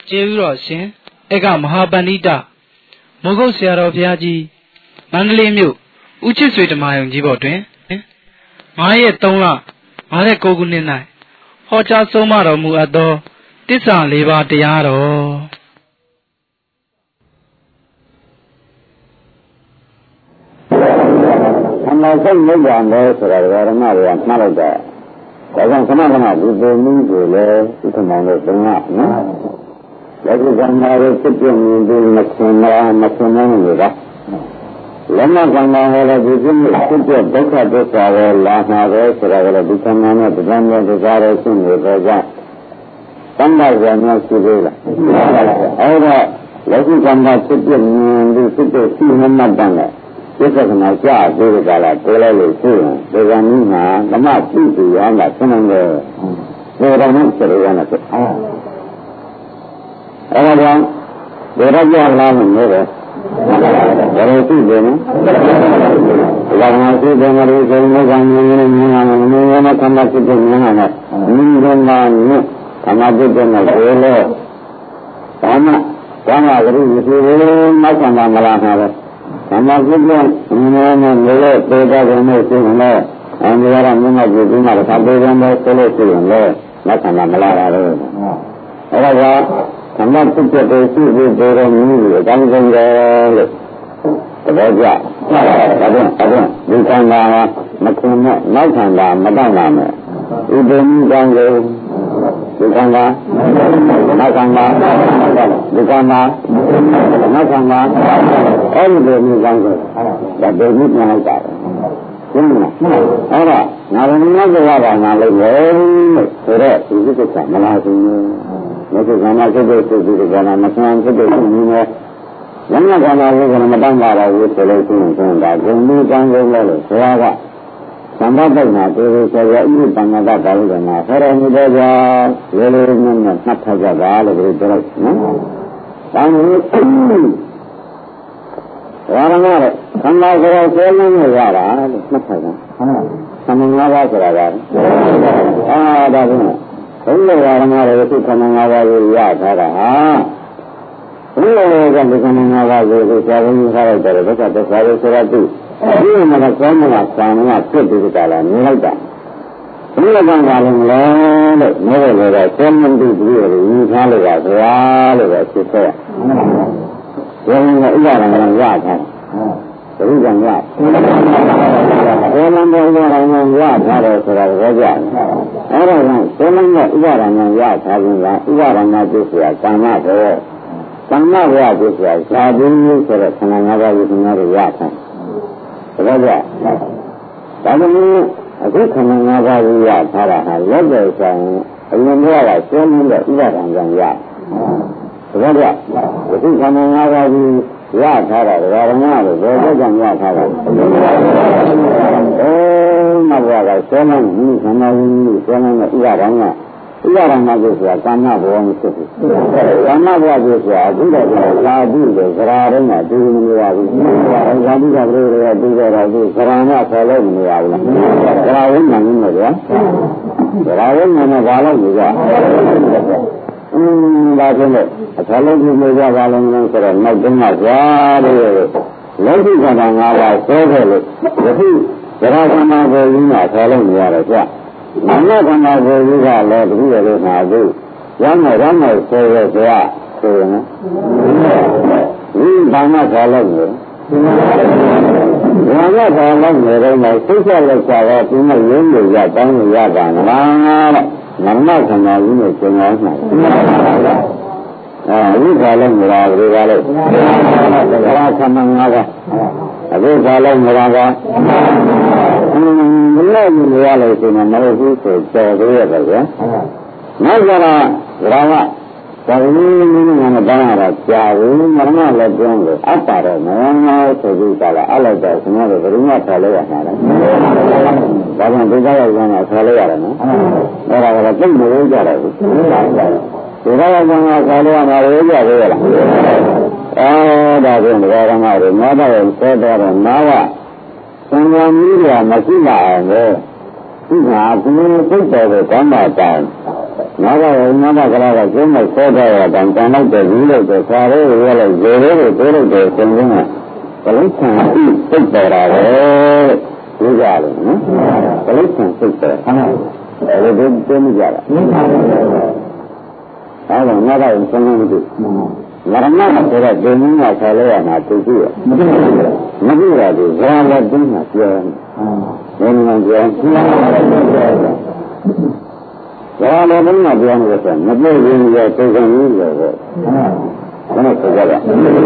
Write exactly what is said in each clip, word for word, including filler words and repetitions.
ကျေးဇူးတော်ရှင်ဧကမဟာပန္နိတမိုးကုတ်ဆရာတော်ဘုရားကြီးမန္တလေးမြို့ဦးချစ်ဆွေဓမ္မယုံကြီးဘော်တွင်ငါးရက်သုံးလငါးကိုခုနှစ်၌ဟောကြားဆုံးမတော်မူအပ်သောတစ္ဆာလေးပါးတရားတော်အမှန်စိတ်မြတ်တယ်ဆိုတာဓမ္မတွေကမှတ်လိုက်တာဒါကြောင့်ခဏခဏဒီပုံနည်းကိုလည်းဥက္ကမောင်တို့သုံးရနော်လက်ရှိကံမှာရဖြစ်ပြနေပြီးမဆင်မလားမဆင်နိုင်ဘူးလားလက်မကံမှာလည်းဒီဖြစ်ဖြစ်ပြဒုက္ခဒုက္ခပဲလာမှာပဲဆိုတာကလည်းဒီကံမှာနဲ့ဒီကံနဲ့ဒီကားရဲ့ရှင်းနေတဲ့ကြောင့်သံဃာ့ဉာဏ်များရှိသေးလားအဲ့တော့လက်ရှိကံမှာဖြစ်ပြနေပြီးဖြစ်ပြရှိမှတ်တမ်းတယ်ဒီကကနာကြာသေးကြလားကိုယ်လည်းလို့ရှိရင်ဒီကံကြီးမှာဓမ္မပြုစုရမှာဆင်းနေတယ်ဒီတော်နဲ့ဆက်ရရမယ်အဲ့ဒါကြောင့်ဒီရကြလာမယ်လို့ပဲဒါလို့ရှိတယ်နော်ဒါကမှရှိတယ်မလို့ဆိုရင်ကံကြီးနဲ့မြင်ရမယ်မြင်ရမယ်ခန္ဓာဖြစ်တဲ့မြင်ရမယ်မြင်ရမှာနဲ့ခန္ဓာဖြစ်တဲ့နဲ့ကိုယ်လည်းဒါမှဒါမှကလေးဒီလိုမှတ်ခံတာမလားမှာပဲဓမ္မကုသမြင်နေလို့သေတာကလည်းရှိရင်လည်းအန္တရာယ်မြင်မှကြည့်ပြီးမှသာပေတယ်လို့ဆိုလို့ရှိရင်လည်းလက်ခံမလာတာလေအဲဒါကဓမ္မပုဒ်တဲ့ရှိပြီးပေတော်မူပြီးအကောင်းဆုံးတယ်လို့သဘောကျဒါကြောင့်အဲ့ဒါဒီခန္ဓာမခွန်နဲ့နောက်ခန္ဓာမတောင့်လာမယ်ဥပ္ပမကောင်းလို့ဒီခန္ဓာနောက်ခန္ဓာဒီခန္ဓာနောက်ခန္ဓာအဲ့ဒီလိုမျိုးကောင်းလို့ဒါဒုက္ခပြန်လိုက်တာရှင်းလားအဲ့ဒါငါတို့မြတ်စွာဘုရားငါလို့လေဆိုတော့ဒီကိစ္စမလားဘူးမဟုတ်ကမှဖြစ်တဲ့စိတ်တွေကလည်းမဆန်းဖြစ်တဲ့စိတ်မျိုးနဲ့လမ်းကနာလို့ကမတောင်းပါဘူးဆိုလို့ရှိရင်ဒါဂုဏ်ကြီးကောင်းလို့လို့ဆရာကသံဃာပိတ်မှာဒီလိုဆရာဥပ္ပန္နကပါလို့ကမှာဆောရမှုတော့ကြောင့်ရေလေးနဲ့မှတ်ထားကြပါလို့ပြောလိုက်နော်။ဒါမျိုးဘာမှမဟုတ်ခန္ဓာကိုယ်ဆဲလင်းနေရတာလို့မှတ်ထားကြ။ဟုတ်လား။သမဏဘာဆိုတာကအာဒါကဘုရားဓမ္မရဲ့သုခန္ဓာ၅ပါးကိုရထားတာဟာဘုရားရဲ့ကဒီခန္ဓာ၅ပါးကိုဆရာဝန်ကြီးထားလိုက်တယ်ဘုရားသစ္စာကိုဆိုတာသူဒီမှာကကောင်းမှဆံမှာဖြစ်ပြီးကြလားမြင်လိုက်တာဘုရားကလည်းလည်းလို့nóiတယ်လေစေမန်တိဒီလိုယူထားလို့ပါဗျာလို့ပဲဖြစ်ခဲ့ဘုရားကဥပါဒနာရထားဘုရားကဘယ်မှာဘုရားကရထားတယ်ဆိုတာကိုပြောကြအဲ့ဒါကဘယ်မှာဥပါဒနာရထားခြင်းကဥပါဒနာကျိုးဆိုတာကာမဘောကာမဘောကျိုးဆိုတာဇာတိဆိုတဲ့ခန္ဓာ၅ပါးကိုသင်္ခါရရထားတယ်ဒါကြဒါကြောင့်အခုခန္ဓာ၅ပါးကိုရထားတာဟာလက်တယ်ဆိုင်အရင်ကကရှင်းနေတဲ့ဥပါဒနာကြောင့်ရဒါကြအခုခန္ဓာ၅ပါးကိုရထားတာဓမ္မလို့ဘယ်လိုကြောင့်ရထားတာအဲမဘွားကရှင်းနေခန္ဓာကြီးရှင်းနေတဲ့ဥပါဒနာဥပါဒနာကိုဆိုတာကာမဘောမဖြစ်ဘူးကာမဘောကိုဆိုတာအခုတော့သာဓုလို့သရာတော့မှဒီလိုမရဘူးသာဓုကဘယ်လိုလဲပြီးတော့ဒီသရာမဆော်လို့မရဘူးလားသရာဝိညာဉ်နဲ့ဗျာသရာဝိညာဉ်နဲ့ဘာလို့လဲကြအင်းဒါဆိုလို့အဆော်လို့ဒီလိုကြပါလို့ဆိုတော့နောက်တော့မှကြာတယ်လောကိကတာ၅ပါးဆွဲခဲ့လို့ဒီသရာကမဘောကြီးကဆော်လို့မရတယ်ကြာမနခန္ဓာကိုယ်ကြီးကလည်းတတိယလေးမှာသူရမ်းမယ်ရမ်းမယ်ဆိုရဆိုရဆိုရင်ဒီဘာမှဆော်လို့မရဘာမှဆော်လို့မရတော့မှသိချက်လက်ချတော့ဒီမဲ့ရင်းလို့ရတောင်းလို့ရပါမလားတဲ့မနခန္ဓာကြီးနဲ့ကျင်အောင်မှာအဲဒီဘာလို့မရဘူးဘာလို့ဘာခန္ဓာငါးပါးအခုဘာလို့မရပါဘယ်လိုမျိုးရလဲဆိုတော့မဟုတ်ဘူးဆိုကြော်သေးရတယ်ဗျာနောက်ကြတော့ဘာမှဒါရင်းနည်းနည်းနဲ့တောင်းရတာကြာဘူးမရမလည်းပြောလို့အပ်ပါတော့မမောဆိုပြီးကြလားအဲ့လိုက်တော့ကျွန်တော်တို့ဘယ်လိုမှဆော်လို့ရမှာလဲဒါကြောင့်ဒီကြောက်ရောက်နေတာဆော်လို့ရတယ်နော်အဲ့ဒါကလည်းသိမလို့ကြတယ်ဘူးဒီကြောက်ရောက်နေတာဆော်လို့ရမှာလို့ကြသေးရလားအဲဒါဖြင့်ဒီကောင်ကလည်းမောတော့ဆွဲတော့နားကသံဃာကြီးကမရှိလာအောင်လေဒီကဘုရားစိတ်တော်ကိုကောင်းပါတိုင်းနာဂဝိမာနကရာကကျင်းမဲ့ခေါ်ကြရတာတန်လိုက်တဲ့ကြီးလို့ဆိုဆရာလေးရလိုက်ဇေလေးကိုတိုးလိုက်တဲ့ရှင်ချင်းကကလိဆန်စိတ်ပေါ်တာပဲဒီကြတယ်နော်ကလိဆန်စိတ်ပေါ်အဲ့ဒါဒီသိနေကြတာအဲ့ဒါနာဂဝိဆန်းနေတယ်မရဏဆိုတဲ့ဒိနင်းကဆယ်လေးရမှာသူကြည့်ရမကြည့်မကြည့်ရဘူးဇာလည်းတင်းမှာပြောတယ်ဘယ်လိုပြောဇာလည်းတင်းမှာပြောနေတယ်မပြည့်ရင်ရသိခံရလို့ပဲဘယ်နဲ့ဆိုကြလဲ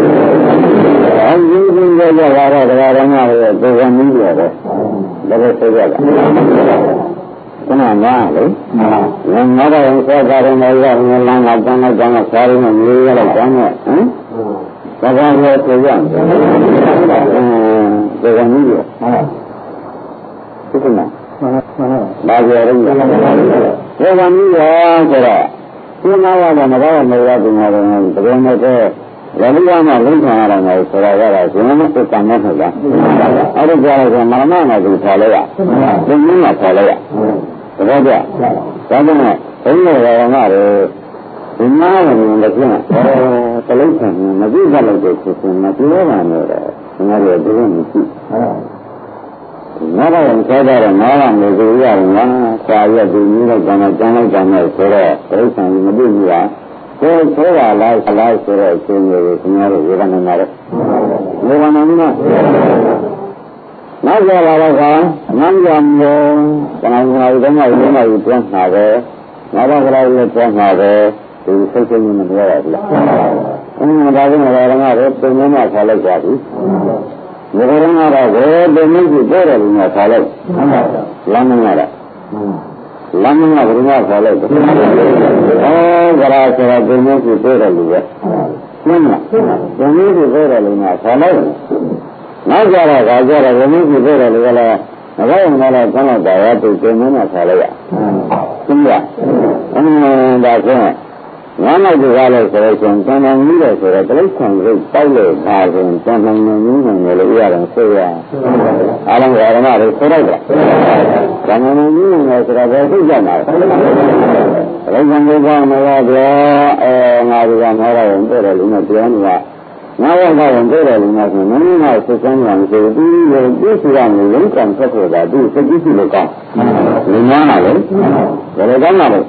အဲဒီဒီရရရတော့တရားတော်များရဲ့သိခံရလို့ပဲလည်းပဲဆိုကြတယ်ခဏနားလေငါတော့ဆက်ကြတယ်လည်းရငလန်းကတန်းလိုက်တန်းကစားရင်းနဲ့မြေရလိုက်တန်းနဲ့ဟမ်ဘာသာလို့ဆိုရအင်းဒီကနေ့ဟုတ်ဟုတ်ကဲ့ဘာပြောရင်းလဲဒီကနေ့ရောဆိုတော့ဒီမှာကတော့မကောင်းမရဘူးငါတို့တကယ်နဲ့တော့လည်းဒီကမှာလိမ့်ခံရတာမျိုးဆိုတော့ရတာရှင်မစစ်ကမ်းနဲ့ဟုတ်လားအဲ့ဒီကြားလို့မရဏနဲ့သူခေါ်လိုက်ရဒီနည်းကခေါ်လိုက်ရဒါကြ။ဒါကြောင့်ဘုန်းတော်ရောင်ကလည်းဒီမှာလည်းလည်းပြန်အဲတလိမ့်ခံမကြည့်ကြလို့ဆိုရင်မပြောပါနဲ့တော့ငါတို့ဒီလိုမရှိ။ငါတော့ဆက်ကြတော့ငါကမေကိုရရင်ငါဆရာရဲ့ဒီနည်းတော့ကျန်တော့ကျန်လိုက်ကျန်လိုက်ဆိုတော့တလိမ့်ခံမတွေ့ဘူးလား။ကိုယ်ဆိုရလားလားဆိုတော့အချင်းကြီးကိုခင်ဗျားတို့ဝေဒနာနဲ့ဝေဒနာနဲ့နောက်ကြလာတော့ကငန်းကြမောတဏှာငါးပါးတော့ငါ့ကိုပြန်မှာပဲငါတော့ကလေးလည်းပြန်မှာပဲဒီစိတ်စိတ်နဲ့မပြောရဘူးလားအင်းဒါကလည်းငါတော့ပြင်နေမှဆက်လိုက်ကြပြီဒီကရငါတော့ဘယ်လိုမျိုးကြီးပြောတယ်လို့ငါဆက်လိုက်လမ်းမရတာလမ်းမရဘယ်မှာဆက်လိုက်ဩကြရာဆိုတော့ဒီမျိုးကြီးပြောတယ်လို့ပဲမှန်လားဒီမျိုးကြီးပြောတယ်လို့ငါဆက်လိုက်နောက်ကြတော့ခါကြတော့ဘယ်နည်းကြည့်ခဲ့တယ်လို့ကလည်းမကောင်းဘူးလားဆန်းတော့တရားသူကျင်းနေဆာလိုက်ရသိရအင်းဒါဆိုငါနောက်ကြရလို့ဆိုတော့ကျန်တန်တန်ကြီးတယ်ဆိုတော့တိရစ္ဆာန်စိတ်တောက်လို့ပါဆိုရင်တန်တန်နေနေနေလို့ရအောင်ဆိုရအားလုံးဓမ္မတွေဆိုလိုက်တာတန်တန်နေနေနေဆိုတော့ဘယ်သိကြမှာလဲတိရစ္ဆာန်ကိုကောင်းမှာပြောအဲငါတို့ကငါတော့ပြောတယ်လို့ပြောနေတာငါတော့ကတော့ပြောတယ်လို့ငါဆိုမင်းကစိတ်ကမ်းတယ်ဆိုသူရဲ့သိစီရမယ်လုံးကံဆက်ဖို့တာသူစိတ်ကြည့်လို့ကောင်းလူများလာလေဘယ်လိုကောင်းလာလဲ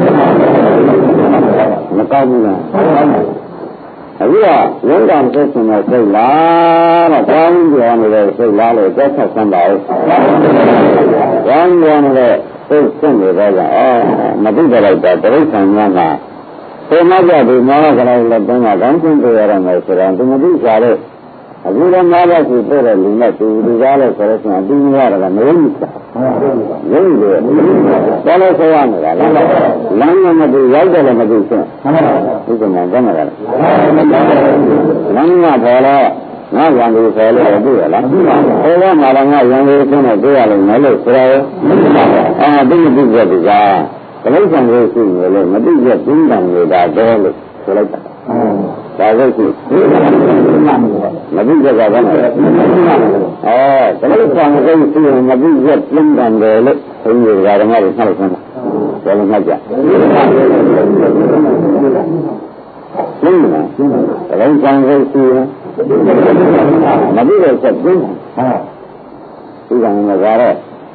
မကောင်းဘူးလားအခုကလုံးကံဆက်ရှင်တဲ့စိတ်လားတော့ကောင်းပြောနေတဲ့စိတ်လားလို့သက်ဆက်ဆန်းပါဦးကောင်းပြောနေတဲ့စိတ်ဆင်းနေတော့ကအော်မသိကြလိုက်တာတိရစ္ဆာန်များမှာဘယ်မှာကြဒီမောဟကလေးလည်းတုံးကကောင်းချင်းတွေ့ရတော့မယ်ဆိုတော့ဒီမသိကြတဲ့အခုတော့ငါးပါးကိုတွေ့တဲ့လူနဲ့တူတူကားလို့ဆိုတော့အတူမရတာမရဘူး။ရင်းတယ်။ဘာလို့ဆိုရမလဲ။လမ်းနဲ့မတူရောက်တယ်လည်းမတူချင်း။ဒီကမှကျမ်းလာတယ်။လမ်းကပေါ်တော့ငါရံကိုဆိုလို့တွေ့ရလား။ဟောကမှလည်းငါရံကိုဆိုတော့တွေ့ရလို့မလို့ဆိုတော့အာဒီမသိကြဘူးကတလိမ့်ဆံကိုရှိနေလို့မသိရပြင်းတယ်နေတာတော့လို့ဆိုလိုက်တာ။ဒါလို့ရှိမသိကြတာကလည်းအော်တလိမ့်ဆံကိုရှိရင်မသိရပြင်းတယ်လို့ဘုရားဓမ္မတွေဆက်လို့ဆန်းတယ်လို့မှတ်ကြ။ရှင်းလားတလိမ့်ဆံကိုရှိရင်မသိရချက်ပြင်းတယ်။ဒီကံကကတော့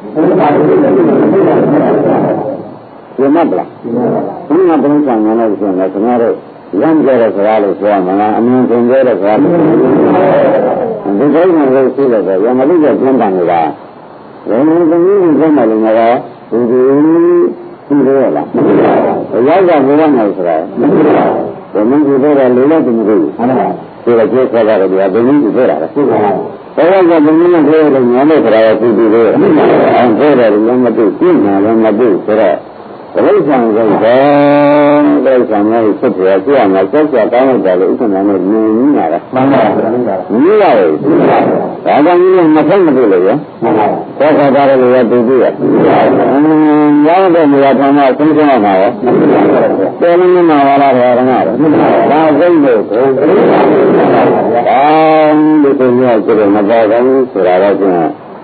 ဒီမှာဗလားဒီမှာဘယ်လိုဆံနေလဲဆိုရင်ကျွန်တော်တို့လမ်းကြတဲ့စကားလို့ပြောမှာလားအမြင်သင်ကြတဲ့စကားလို့ဒီကိစ္စကိုသိလို့ဆိုရမလို့ကျင်းပနေတာဘယ်လိုသမီးကိုမှလည်းငါကဒီဒီသိရလားရောက်ကြဘယ်မှာဆိုတာဘယ်နည်းကြည့်တော့လေလို့တူဘူးဟုတ်လားဒီကကျေးဆက်ရတယ်ဗျာဘယ်နည်းကြည့်တော့လဲသိပါလားဘယ်တော့ကဘယ်နည်းနဲ့ပြောလို့ညာလို့ဆိုတာကိုသိပြီးတော့အဲပြောတယ်လည်းမသိသိညာလည်းမသိဆိုတော့တလိမ့်ဆံကိုတော့တလိမ့်ဆံကိုစစ်ပြရပြမှာစက်ကြတောင်းလိုက်တယ်လို့ဥက္ကဋ္ဌနဲ့မြင်နေတာလားမှန်ပါပါမြင်ပါရဲ့ဒါကြောင့်ဒီမဖက်မတွေ့လို့ရမှန်ပါဘောခတာလည်းရတူတူရအင်းရောင်းတဲ့နေရာကမှသုံးဆုံးအောင်ပါရောတယ်လည်းမနာပါလားဘာကဒါစိတ်လို့ကိုဒါဒီလိုမျိုးဆိုတော့မပေါ်ဘူးဆိုတာတော့ကျန်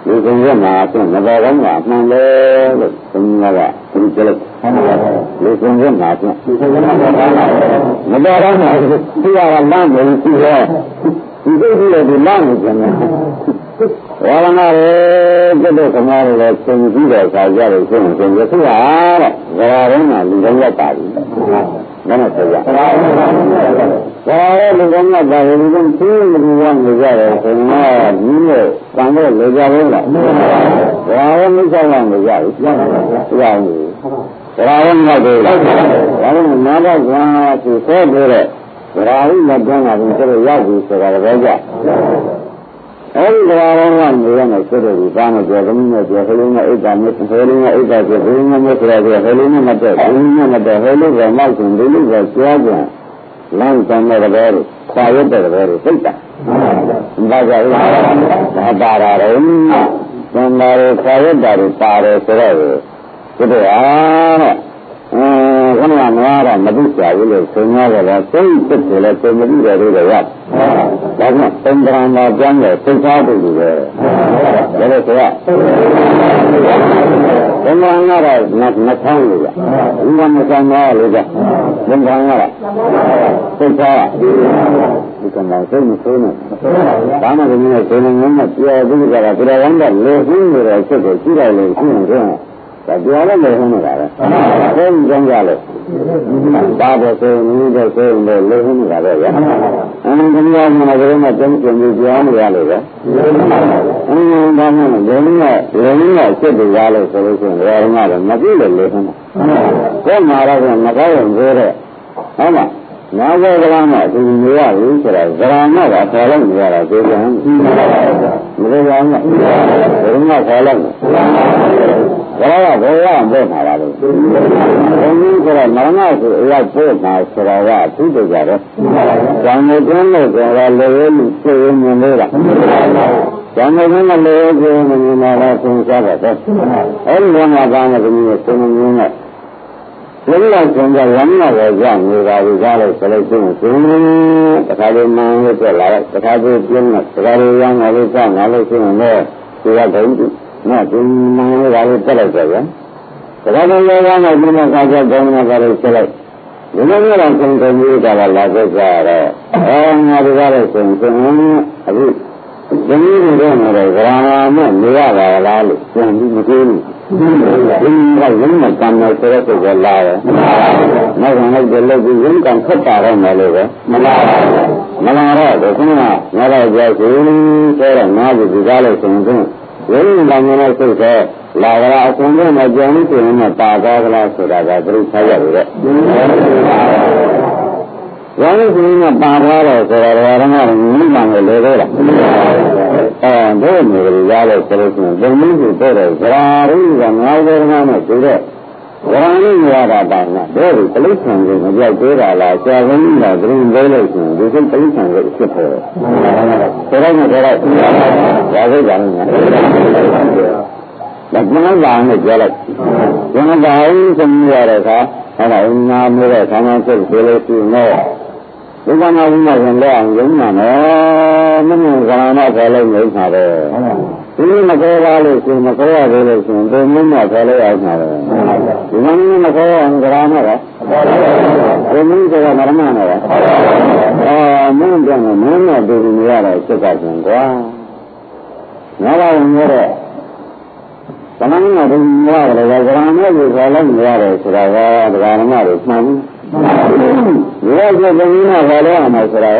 လူကုန်ရမှာအပြင်မတော်ကောင်းကအမှန်လေလို့ဘုရားကသူကြည့်လိုက်လူကုန်ရမှာအပြင်မတော်ကောင်းတာသူကလမ်းနေသူရောဒီစိတ်ကြီးလည်းဒီလမ်းနေကြတယ်ဝါရဏရေပြတ်တဲ့ခမားတွေလည်းသင်ကြည့်တဲ့အခါကျတော့ရှင်ရှင်ရခုဟာတဲ့ဇာတုံးကလူကောင်းရပါပြီမနဲ့ဆိုရဇာရဲလူကောင်းရပါပြီလူကောင်းသိမလို့ဝမ်းနေကြတယ်ဆိုတော့ဒီလိုကံတော့လေကြဘူးလားဇာရဲမိစ္ဆာဝမ်းနေကြပြီပြောင်းတယ်ပြောင်းတယ်ဇာရဲမဟုတ်ဘူးဒါလည်းနာဘကွာသူဆိုပြောတဲ့ဇာရဲမတန်းတာကိုသူတို့ရောက်ပြီဆိုတာလည်းကြအဲဒီဇာရဲကနေရမယ်ဆိုတော့ဒီဘာမှပြောသမီးနဲ့ပြောခလေးနဲ့အိတ်တာနဲ့ခလေးနဲ့အိတ်တာပြောဘင်းနဲ့ဆိုတော့ခလေးနဲ့မတည့်ဘင်းနဲ့မတည့်ဟဲလို့ပဲနောက်ရှင်ဒီလိုပဲကြားကြလမ်းတမ်းတဲ့တော်ခွာရတဲ့တော်စိတ်တာဘာကြောင့်လဲဒါပါတာတော့သံဃာတွေခွာရတာတွေပါတယ်ဆိုတော့ဒီတော့အားတဲ့အဲခဏကနွားတော့မသိကြဘူးလို့ဆိုများကြတော့စိတ်စိတ်ကိုလည်းပုံမသိတယ်လို့ရဒါကြောင့်သံဃာမှာကျမ်းတဲ့သိသားတူတွေပဲဒါလို့ဆိုရသံဃာကတော့နှနှထောင်းလို့ရဘုရားမဆောင်တော့လို့ကြသံဃာကတော့သိသားဒီကံတော့စိတ်မဆိုးနဲ့ဘာမှမင်းနဲ့ဆိုနေငင်းနဲ့ပြောပြီးကြတာဒီတော်ဝမ်းတော့လေဟင်းနေတဲ့စိတ်ကိုကြည့်လိုက်လို့ရှိရင်တော့ဒါပြောလည်းလေဟင်းနေတာပဲဘုန်းကြီးကြောင့်ကြလို့ဒါတော့ဆိုနေတော့ဆိုနေလေဟင်းနေတာပဲဗျာအင်းဒီလိုမှလည်းဘယ်မှာတုံးကျင်ပြီးပြောနေရလို့ပဲအင်းဒါမှလည်းဘယ်နည်းနဲ့ဘယ်နည်းနဲ့စိတ်တွေရလို့ဆိုလို့ရှိရင်ဘယ်တော့မှလည်းမကြည့်လို့လေဟင်းတာကိုယ်မှာတော့မကောင်းရင်ပြောတဲ့ဟုတ်မှာနာဇေကလာမသူနေရဘူးဆိုတာဇရာမကခေါ်လို့နေရတာသိကြမလို့ရအောင်ဘယ်မှာခေါ်လို့ဇရာကဘယ်ရအောင်ပို့မှာလားလို့ဘုန်းကြီးဆိုတော့မရဏဆိုအရောက်ပို့မှာဆိုတာကသူ့တို့ကြတယ်ဇံမိုးကျင်းလို့ဆိုတာလေလူစိတ်ရင်းမြင်လို့လားဇံမိုးကျင်းကလေကျင်းမြင်လာတော့သင်စားပါတော့အဲ့ဒီမှာကလည်းဒီလိုသင်မြင်နေဒီလိုကျန်ကြရမ်းလာတော့ကြောင့်နေတာဒီကားလို့ဆိုလို့ရှိရင်ဒီတခါလေးမှန်းလို့ပြလာတော့တခါလေးပြင်းတော့တခါလေးရမ်းလာလို့ကြောင့်လာလို့ရှိရင်လည်းဒီကဒုံနဲ့ဒီမှန်းလို့လာလို့တက်လိုက်ကြဗျာတခါလေးရမ်းလာပြီးမှကာကြဒုံနဲ့ကာလို့ဆက်လိုက်ဒီလိုမျိုးတော့ကျန်တယ်ကြီးကလာလာကြကြတော့အဲငါဒီကားလို့ဆိုရင်အခုဒီနည်းတွေတော့နေတယ်ဂရာနဲ့နေရပါလားလို့ပြန်ပြီးမသိဘူးဒီကရင်းနဲ့ကံနဲ့ဆိုတဲ့ကိုလာတယ်။နောက်ဆုံးလိုက်တယ်လို့ဒီရင်းကံဖတ်တာတော့မယ်လို့ပဲမလားမလားတော့ဒီကငါတော့ကြောက်ဘူးဆိုတော့ငါ့ကိုဒီကားလို့ဆိုရင်ရင်းကံနဲ့စိတ်ကလာကြအကုန်လုံးမကြံလို့ဆိုရင်တော့ပါသွားကြလားဆိုတာကသူဆက်ရတယ်တဲ့။ရင်းကံကပါသွားတော့ဆိုတော့ဘာမှမမှန်လို့လေတော့လားအဲဘယ်လိုလဲရလို့ဆိုလို့ရှိရင်ဘုံမျိုးကိုတော့ဇရာရင်းကငါးဘယ်မှာနဲ့ဆိုတော့ဇရာရင်းရတာပါလားဘယ်လိုတိဋ္ဌာန်ကိုမပြောက်သေးတာလားဆရာကကြီးကဒုံလေးလို့ဆိုရင်ဒီစိတ်တိဋ္ဌာန်ကိုဖြစ်ပေါ်တယ်ဆိုတော့မဆိုတော့ရာဇိတ်ကလည်းဒါကမှလာနဲ့ပြောလိုက်ကျန်တာဦးစမြရတဲ့အခါအဲ့ဒါငါမျိုးတဲ့ခန္ဓာစိတ်ကိုလို့ရှိရင်ဒီကနေ့ဦးမရင်လည်းအောင်ရုံးမှာနော်မင်းကဘာမှခေါ်လို့မရမှာပဲဒီမခေါ်ပါလို့ရှင်မခေါ်ရသေးလို့ရှင်ဘယ်မှမခေါ်လို့ရမှာလဲဒီမင်းမခေါ်အောင်ကြရမှာကဘယ်မင်းကမရမနဲ့ကအာမင်းကမင်းနဲ့တူနေရတဲ့စိတ်ကရှင်ကွာငါကဝင်ရတဲ့သမဏေကဒီမရတဲ့ကြရမှာကိုခေါ်လို့မရတယ်ဆိုတာကဒကာမတွေမှန်ဘူးဒီလိုဆိုသမီးနဲ့ခေါ်လို့ရမှာဆိုတာ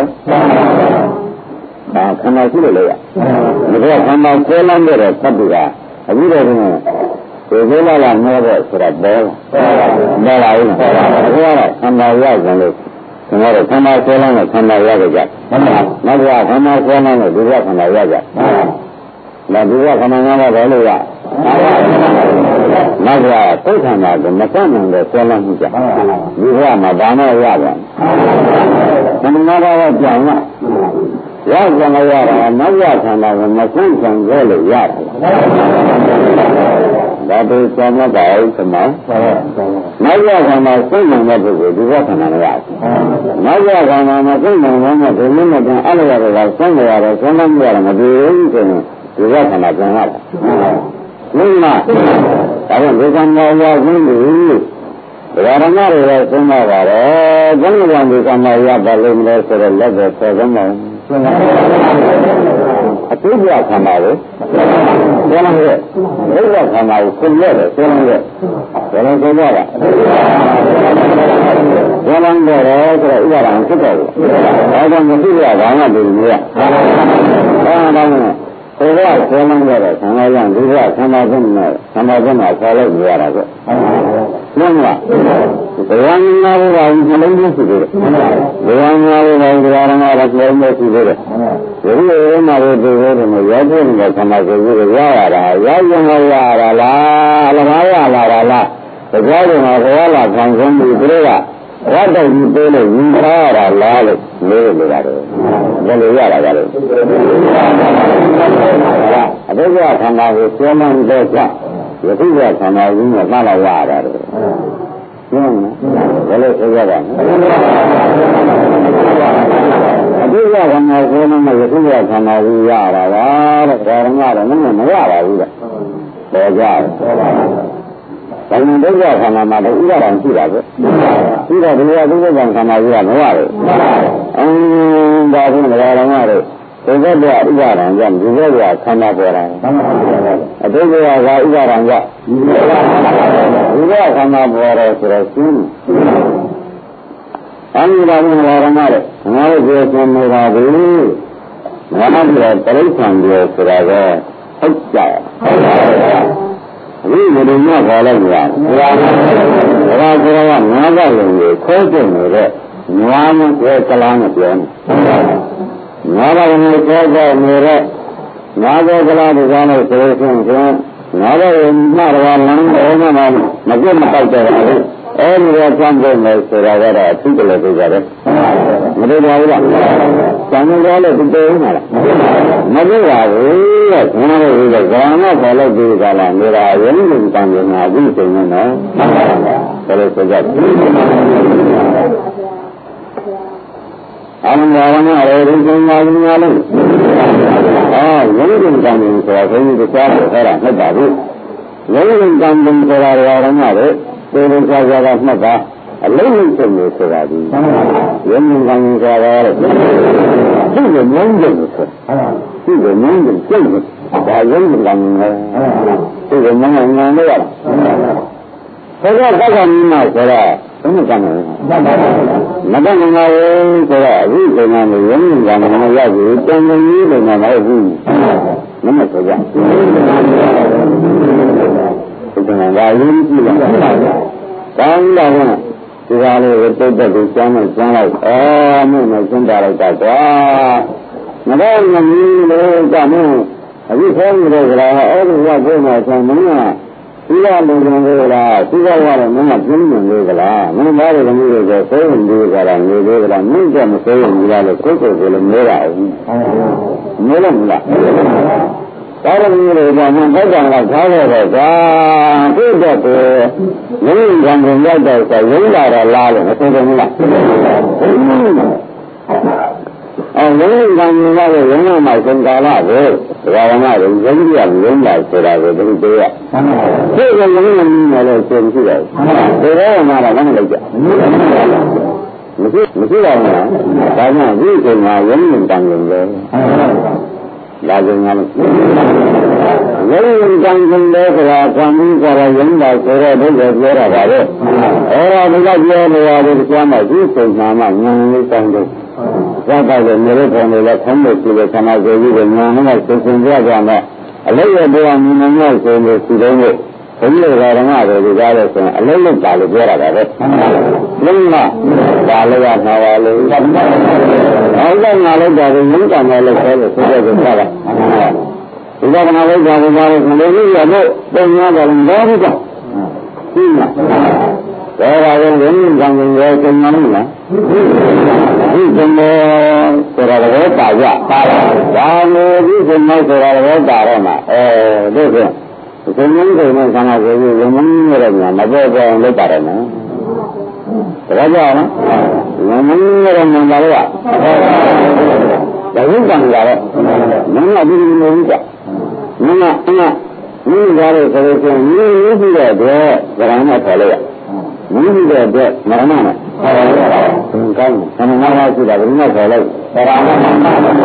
ဒါခန္ဓာရှိလို့လေရဒါကခန္ဓာကိုယ်လမ်းတဲ့သတ္တုကအခုတော့ဒီလိုလာလာနေတော့ဆိုတာပေါ်လာလာဘူးဒါကတော့ခန္ဓာရောက်ကြလို့ကျွန်တော်တို့ခန္ဓာကိုယ်လမ်းနဲ့ခန္ဓာရောက်ကြနောက်ကခန္ဓာကိုယ်လမ်းနဲ့ဒီကခန္ဓာရောက်ကြဒါဒီကခန္ဓာများတော့ဘယ်လိုရနောက်ကသိခန္ဓာကိုမတတ်နိုင်တဲ့ဆွဲလမ်းမှုကြဒီကမှာဘာနဲ့ရပြန်ခန္ဓာကတော့ပြောင်းလာရောက်ကြမရတာနောက်ရခန္ဓာကိုမဆုံးခံကြလို့ရတာဒါပေသောမပါဥစ္စမနောက်ရခန္ဓာဆုံးနိုင်တဲ့ပုဂ္ဂိုလ်ဒီဘခန္ဓာမရဘူးနောက်ရခန္ဓာမဆုံးနိုင်တဲ့ဒီလိုနဲ့တန်အဲ့လိုရတော့ဆုံးရတော့ဆုံးလို့မရတော့မပြေဘူးဆိုရင်ဒီဒီကခန္ဓာပြန်ရတာမင်းမဒါကြောင့်ဒီကံတော်ရောက်နေပြီဒကာရမတွေလည်းသုံးပါပါတယ်ဘယ်လိုကြောင့်ဒီကံတော်ရပါလိမ့်မလဲဆိုတော့လက်ပဲဆက်ဆုံးပါအတုပြခန္ဓာကိုကျန်တဲ့ဒုက္ခခန္ဓာကိုခုရက်တယ်ကျန်တဲ့ဘယ်လိုဆိုကြလဲကျန်တဲ့တော့ဆိုတော့ဥပါဒံဖြစ်တယ်ဒါကြောင့်မရှိရဘာမှဒီလိုရအဲဒါနဲ့ဘုရားဆယ်လမ်းရတဲ့ဆံလာရံဒီကဆံလာခြင်းနဲ့ဆံလာခြင်းမှာဆယ်လိုက်ရတာပေါ့မှန်ပါဘုရားငါဘုရားနှလုံးသွင်းရှိတယ်ဘုရားငါဘုရားတရားတော်မှာလည်းနှလုံးသွင်းရှိတယ်ဒီလိုမှလည်းဒီလိုနဲ့ရောက်ဖို့နဲ့ဆံလာကိုရရတာရောက်ရင်ရရတာလားအလကားရလာတာလားတရားတော်မှာဘုရားလာခံဆုံးပြီးသူတို့ကရတ်တော်ကြီးပေးလို့ယူထားရတာလားလို့လို့နေတာတော့ဘယ်လိုရတာလဲအဘိဓမ္မာခန္ဓာကိုဆွဲမှန်းတဲ့ကြောင့်ယခုကခန္ဓာကြီးနဲ့မှတ်လိုက်ရတာတော့ဟုတ်ဘယ်လိုဆိုရတာအဘိဓမ္မာခန္ဓာဆွဲမှန်းတဲ့ယခုကခန္ဓာကြီးရတာပါတဲ့ဒါရမတော့မမရပါဘူးတဲ့ပေါ်ကြတယ်ဒါနဲ့ဒုက္ခခန္ဓာမှာတော့ဥပါဒံရှိတာပဲရှိတော့ဒီကဒုက္ခခန္ဓာကြီးကမရဘူးအင်းဒါကလည်းဓမ္မတွေဒီဘက်ကဥပါဒံကြောင့်ဒီဘက်ကခန္ဓာပေါ်တာအတုကကဥပါဒံကြောင့်ဒီဘက်ကခန္ဓာပေါ်တယ်ဆိုတော့ရှင်းအမှန်တရားနဲ့ဓမ္မတွေငါတို့ပြောဆုံးနေတာဒီငါတို့ပြိဋ္ဌာန်ပြောဆိုတာကဟုတ်ကြဟုတ်ပါဘူးဒီလိုမျိုးခေါ်လိုက်ကြ။ဒါကဒါကဆိုတော့ငါးပါးလုံးကိုခေါ်ပြနေတဲ့ငါးမျိုးရဲ့ကလားနဲ့ပြောနေ။ငါးပါးလုံးကိုခေါ်ပြနေတဲ့ငါးပါးကလားဒီကနေ့ဆိုရင်ကျန်ငါးပါးလုံးမှတော့လမ်းတော်မှာမပြတ်မပေါက်ကြပါဘူး။အဲဒီကစံဖို့မယ်ဆိုတာကတော့အထူးတလည်းပြောကြတယ်။မတွေ့ပါဘူးလား။စံတော်လည်းဒီလိုမှာလား။မတွေ့ပါဘူးတဲ့။ငါတို့ကဘာမှခေါ်လို့ဒီကလာနေတာရင်းနှီးတန်နေတာအခုချိန်နဲ့နော်။ဒါလည်းဆိုကြတယ်။အမှန်တရားနဲ့ရေဒီမှာညာလို့အာရင်းနှီးတန်နေဆိုတာဘယ်လိုကြားလို့ဟဲ့လားမှတ်ပါဘူး။ရင်းနှီးတန်နေဆိုတာရောတော့ငါတို့ဒီလိုကြာကြာကမှတ်ပါအလုံးလုံးဖြစ်နေဆိုတာဒီရင်းနှီးတန်နေဆိုတာလေဒီလိုမျိုးမျိုးဆိုတာဒီလိုမျိုးမျိုးကျိတ်ဒါရင်းနှီးတန်နေဒီလိုမျိုးမျိုးနာလို့ရဘယ်တော့ကမှမဆိုတာဘယ်မှာကမ်းလဲမတတ်နိုင်ပါဘူးဆိုတော့အခုချိန်မှာရင်းနှီးတန်နေရပြီတန်နေကြီးလို့မဟုတ်ဘူးမမဆိုကြဒီကနေ့ရင်းကြည့်လိုက်ကောင်းတော့ဒီကားလေးကိုတုတ်တက်ကိုကျမ်းနဲ့ကျမ်းလိုက်အော်မင်းနဲ့ကျမ်းတာလိုက်တာကွာမတော့မမီးလို့ကမင်းအခုခေါင်းရတဲ့ကလားအဲ့ဒီကကိုယ်မှာဆံမင်းကဒီကလုံလုံလေးလားဒီကကတော့မင်းကပြင်းနေလေးကလားမင်းသားတွေကမျိုးတွေဆိုရင်ဒီကလားနေသေးကလားမင်းကမဆိုရင်ဒီလားလို့ကိုယ်ကိုယ်ကိုလည်းမဲတာဘူးမဲလို့မလားဒါရမီးတွေကမှဘုရားကထားခဲ့တော့ကွာဒီတော့ကိုရင်းရံကိုရောက်တော့ဆိုရင်းလာတော့လားလို့မဆိုကြဘူးလားအော်ရင်းရံကိုရောက်ရင်းမှာစံကာလကိုဘာဝနာတွေရင်းရံရင်းလာဆိုတာကိုသူတို့ရဒီကရင်းရံနဲ့လည်းဆိုမရှိတော့ဘူးဒါတော့မှတော့မလုပ်ကြမရှိမရှိပါဘူးလားဒါကြောင့်ဒီကမှာရင်းရံတန်ကြတယ်လာကြငါလို့ရင်းရံတန်ကြတယ်ဆိုတာကံပြီးကြတော့ရင်းတာဆိုတော့ဘုရားပြောတာပါပဲအဲ့ဒါဒီကပြောနေရတယ်ကြားမှာဒီပုံမှန်မှဉာဏ်လေးတောင်းတယ်သတ်တယ်မြေရုပ်ပုံတွေလည်းဖုံးလို့ရှိတယ်ဆန္ဒကိုကြီးကဉာဏ်နဲ့သင်္ကြန်ကြတော့အလေးရပေါ်မြင်နေရဆိုလို့ရှိတယ်လို့ဘုရားဓမ္မတွေကြားလို့ဆိုရင်အလေးလက်ပါလို့ပြောတာပါပဲလုံးဝဒါလည်းရမှာပါလို့အောက်ကငါလည်းဒါကိုရင်းတယ်လို့ပြောလို့ဆိုတော့ပြောတာဒီကနေ့လည်းဒါကိုကြားလို့ဒီလိုရလို့ပုံများတယ်တော့ဘူးတော့ရှိမှာဒါပါရင်ရင်းကြံကြံရဲ့ကျန်မှန်းလားဒီစမောဆိုတာလည်းပါကြပါဒါမျိုးဒီစမောဆိုတာလည်းပါတော့မှာအဲဒါကဒီမင်းကိုမှဆန္ဒကိုရင်းမင်းရတဲ့ညာမပေါ်ပေါ်လုပ်ပါတယ်နော်ဒါကြောင့်နော်မင်းရတဲ့ညာပါတော့ဒါဝိကံကြတော့မင်းကဒီလိုမျိုးကြမင်းကအင်းမင်းသားရဲ့ဆိုလို့ရှိရင်မင်းရရှိတဲ့အတွက်ဗရဏခေါ်လိုက်ရမင်းရှိတဲ့အတွက်မရဏနဲ့ခေါ်လိုက်ရတာကောင်းတယ်သမဏောရှိတာဗရဏခေါ်လိုက်ဗရဏနဲ့နောင်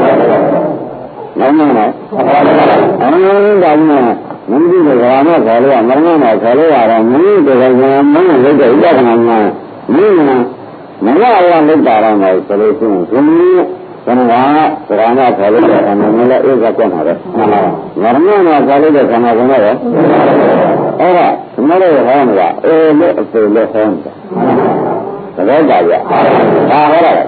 နောင်နဲ့အင်းဒါမှမင်းဒီကဗရဏခေါ်လိုက်ရမရဏနဲ့ခေါ်လိုက်ရတော့မင်းဒီကကမင်းလုပ်တဲ့ဥပဒနာမှာမင်းကမရရလုပ်တာတော့မယ်ဆိုလို့ရှိရင်ဒီဘယ်မှာဗရဏခေါ်လိုက်တဲ့အနေနဲ့လည်းဧကကွက်မှာပဲမရဏနဲ့ခေါ်လိုက်တဲ့ခန္ဓာကတော့အဲ့ဒါမလို့ဟောနေတာအေးလို့အစိုးလို့ဟောနေတာသဘောကျကြဒါဟောတာ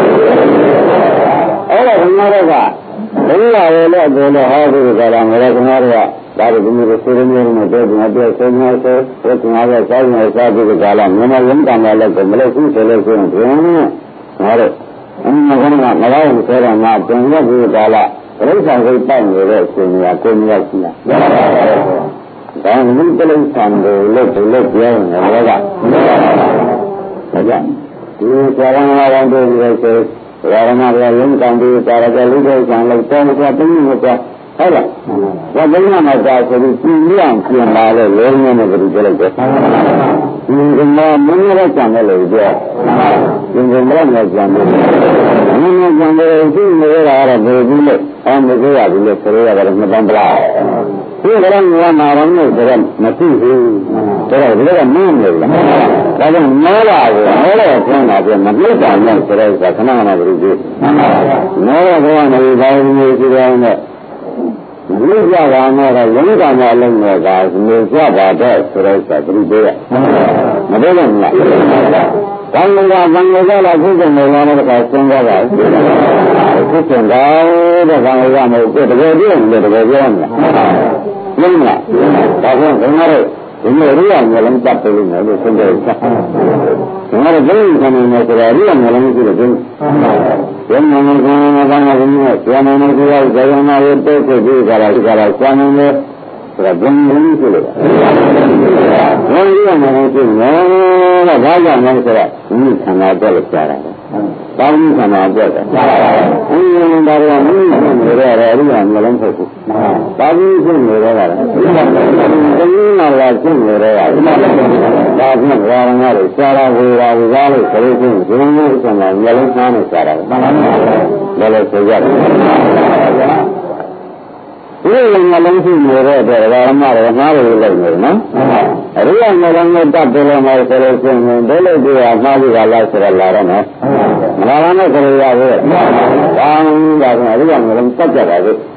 အဲ့ဒါဘုရားတို့ကဘုရားရဲ့လည်းအစိုးလို့ဟောပြီးကြတာငါတို့ကဒါတို့ဒီလိုဆိုရင်းနဲ့တော့ဒီမှာပြောဆုံးနေဆိုဘုရားရဲ့စောင်းနေစားပြီးကြလားမြန်မာရင်းတန်လည်းလည်းမလို့ရှိဆိုလို့ရှိရင်ဘုရားငါတို့အင်းငါကမလာဘူးဆိုတော့ငါပြန်ရပြီးကြလားပြိဿံကိုတိုက်နေတဲ့အချိန်ကကိုယ်မျိုးရှိလားဒါမှမဟုတ်ပြိဿံကိုလို့လို့ပြောနေတယ်ကဒါကြောင့်ဒီစေရနာဝန်တို့ဒီလိုဆိုဝါရဏရယုံကံဒီသာရကလူတွေဆံလို့တောင်းကြတင်းနေကြဟုတ်လားဘာဘယ်မှာသာဆိုပြီးပြင်းပြပြင်လာလို့လုံးဝနဲ့ကြည့်ကြလိုက်တယ်ဒီကမှာမင်းရကြံတယ်လို့ပြောဒီကမှာလည်းကြံတယ်မင်းရကြံတယ်ရှိနေရတာတော့ဘယ်ကြီးလဲအော်မကြရဘူးလို့ဆိုရတယ်မတန်ပလားဒီကရံကနာရမ်းလို့ဆိုတော့မရှိဘူးဒါတော့ဒီကမင်းလို့လားဒါကြောင့်နောလာကိုနောလာဆင်းတာပြမပြတ်တာနဲ့ဆိုတော့ခဏခဏကြည့်ကြည့်နောလာဘောကနေဘာလို့မျိုးရှိတယ်နဲ့ဒီကြတာနဲ့တော့ယုံကံနဲ့အလုံးနဲ့ကနေကြပါတော့ဆိုတော့သတိပေးရမပြောလို့မလားဘံကဘံကလာခုကမေလာနဲ့ကစဉ်းစားပါခုစဉ်းစားတဲ့ဘံကမဟုတ်တကယ်ပြည့်တယ်တကယ်ပြောမှာလုံးမလားဒါကြောင့်ဘုရားတို့ဒီလိုရိယာမျိုးလုံးတပ်ပေးလို့လို့ဆုံးကြတယ်။ဒါကတော့ဘယ်လိုခံနေလဲဆိုတော့ရိယာမျိုးလုံးရှိတယ်ဒီ။ဒီမှာကဘာမှမလုပ်ဘူး။ကျန်နေကြရဇာယနာရဲ့တက်ကိုကြည့်ကြတာဒီကလာကျန်နေတယ်ဆိုတော့ဘယ်လိုလုပ်လို့လဲ။ဘယ်ရိယာမျိုးလုံးရှိလဲ။ဘာကြောင့်လဲဆိုတော့ဒီခန္ဓာတက်လို့ကြားတာ။တောင်းခန္ဓာတက်တယ်။အင်းဒါကမင်းနေရတဲ့ရိယာမျိုးလုံးဖြစ်ဘူး။တာပြီးဖြစ်နေတော့တာ။ဒီမှာလာဖြစ်နေတော့တာ။ဒါကဝါရဏတွေစာရဝေရာဝါလို့ဆိုလို့ရှိရင်ဒီလိုမျိုးဆန္ဒမျိုးလုံးသားနေကြတာ။ဘယ်လိုဆိုကြလဲ။ဒီလိုမျိုးလုံးရှိနေတဲ့အတွက်ဝါရဏတွေငါးတွေလိုက်နေနော်။အရိယာမျိုးလုံးကိုတတ်တယ်လို့မှဆိုလို့ရှိရင်ဘယ်လိုဒီဟာမှားပြီးလာဆိုတော့လာတော့နော်။မလာတော့ဆိုရရဲ့။ဘာလို့လဲဆိုတော့အရိယာမျိုးလုံးတတ်ကြတာလေ။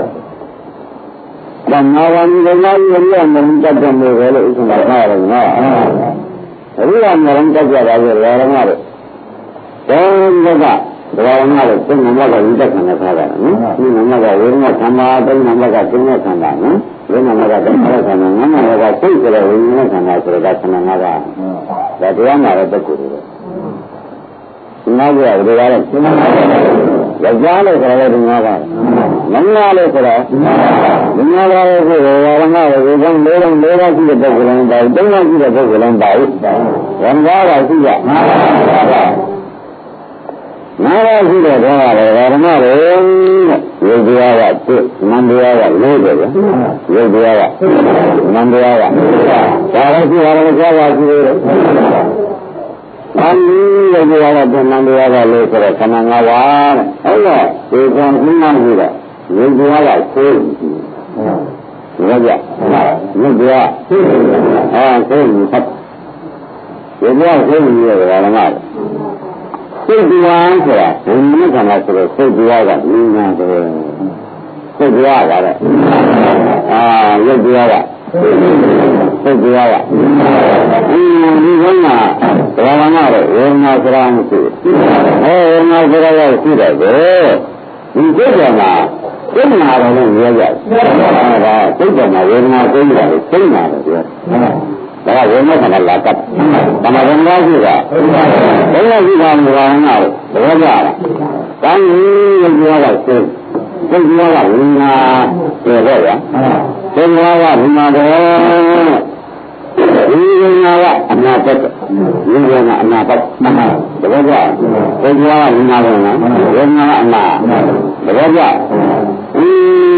ဘာနာဝန်ကလည်းရရမင်းတက်တယ်လို့လည်းဥစ္စာမှားတယ်နော်အရိယာမရန်တက်ကြတာဆိုရောရမလို့ဘယ်လိုကဘာဝနာလို့သင်္နမကဝိတက်ခံထားတာနော်ဒီနမကဝေဒနာသမာဓိနမကသင်္နခန္ဓာနော်ဝေဒနာကသင်္ခါရခန္ဓာနမကစိတ်ဆိုတဲ့ဝိညာဉ်ခန္ဓာဆိုတဲ့ခန္ဓာငါးပါးဒါတရားမှာတော့တက်ကိုတယ်နားကြရတယ်ဒါလည်းရှင်းပါယောက်ျားလို့ဆိုတော့ဒီငါးပါးမင်းသားလို့ဆိုတော့ဒီငါးပါးကိုဝါရဏကိုဒီကောင်လေးလုံးလေးပါးရှိတဲ့ပုဂ္ဂိုလ်တိုင်းပါသုံးပါးရှိတဲ့ပုဂ္ဂိုလ်တိုင်းပါဝန်ကားပါရှိရငါးပါးနားပါရှိတဲ့တော့ဝါရဏတွေရုပ်တရားကတစ်နံတရားကလေးပဲရုပ်တရားကနံတရားကဒါလည်းရှိရတယ်ကြားပါရှိတယ်အင်းရဲ့ဒီကတော့ပြန်နံတရားကလေးဆိုတော့ခန္ဓာ၅ပါးတဲ့ဟုတ်လားဒီကံဥမှန်ကြီးတော့ရုပ်တရားကကိုယ်ဟုတ်ကြရုပ်တရားအာကိုယ်ဟုတ်ရုပ်တရားကိုယ်ကြီးရဲ့ဘာမှမစိတ်တရားဆိုတာဘုံမြတ်ခန္ဓာဆိုတော့စိတ်တရားကဉာဏ်ဆိုစိတ်တရားကလည်းအာရုပ်တရားကစိတ်တရားကဒီဒီကမှာဘာဝနာတော့ဝေဒနာစရာမရှိဘူး။အဲဝေဒနာစရာကရှိတယ်ကိုဒီစိတ်ကမှာစိတ်နာတယ်လို့ပြောကြတယ်။ဒါစိတ်ကမှာဝေဒနာစိတ်နာတယ်စိတ်နာတယ်ပြော။ဒါကဝေဒနာကလာကတ်။တမန်တော်ကြီးကဘယ်လိုရှိတာလဲဘာဝနာတော့ပြောကြတာ။တိုင်းရင်ပြောတာစိတ်စိတ်ပြောတာဝေဒနာပြောတော့ရ။စိတ်ပြောတာဝေဒနာတော့ဒီဝိညာဉ်ကအနာပတ်ဝိညာဉ်ကအနာပတ်မှန်ပါတကယ်ကြောင့်ဘုရားကဝိညာဉ်ကဝိညာဉ်ကအနာတကယ်ကြောင့်အင်း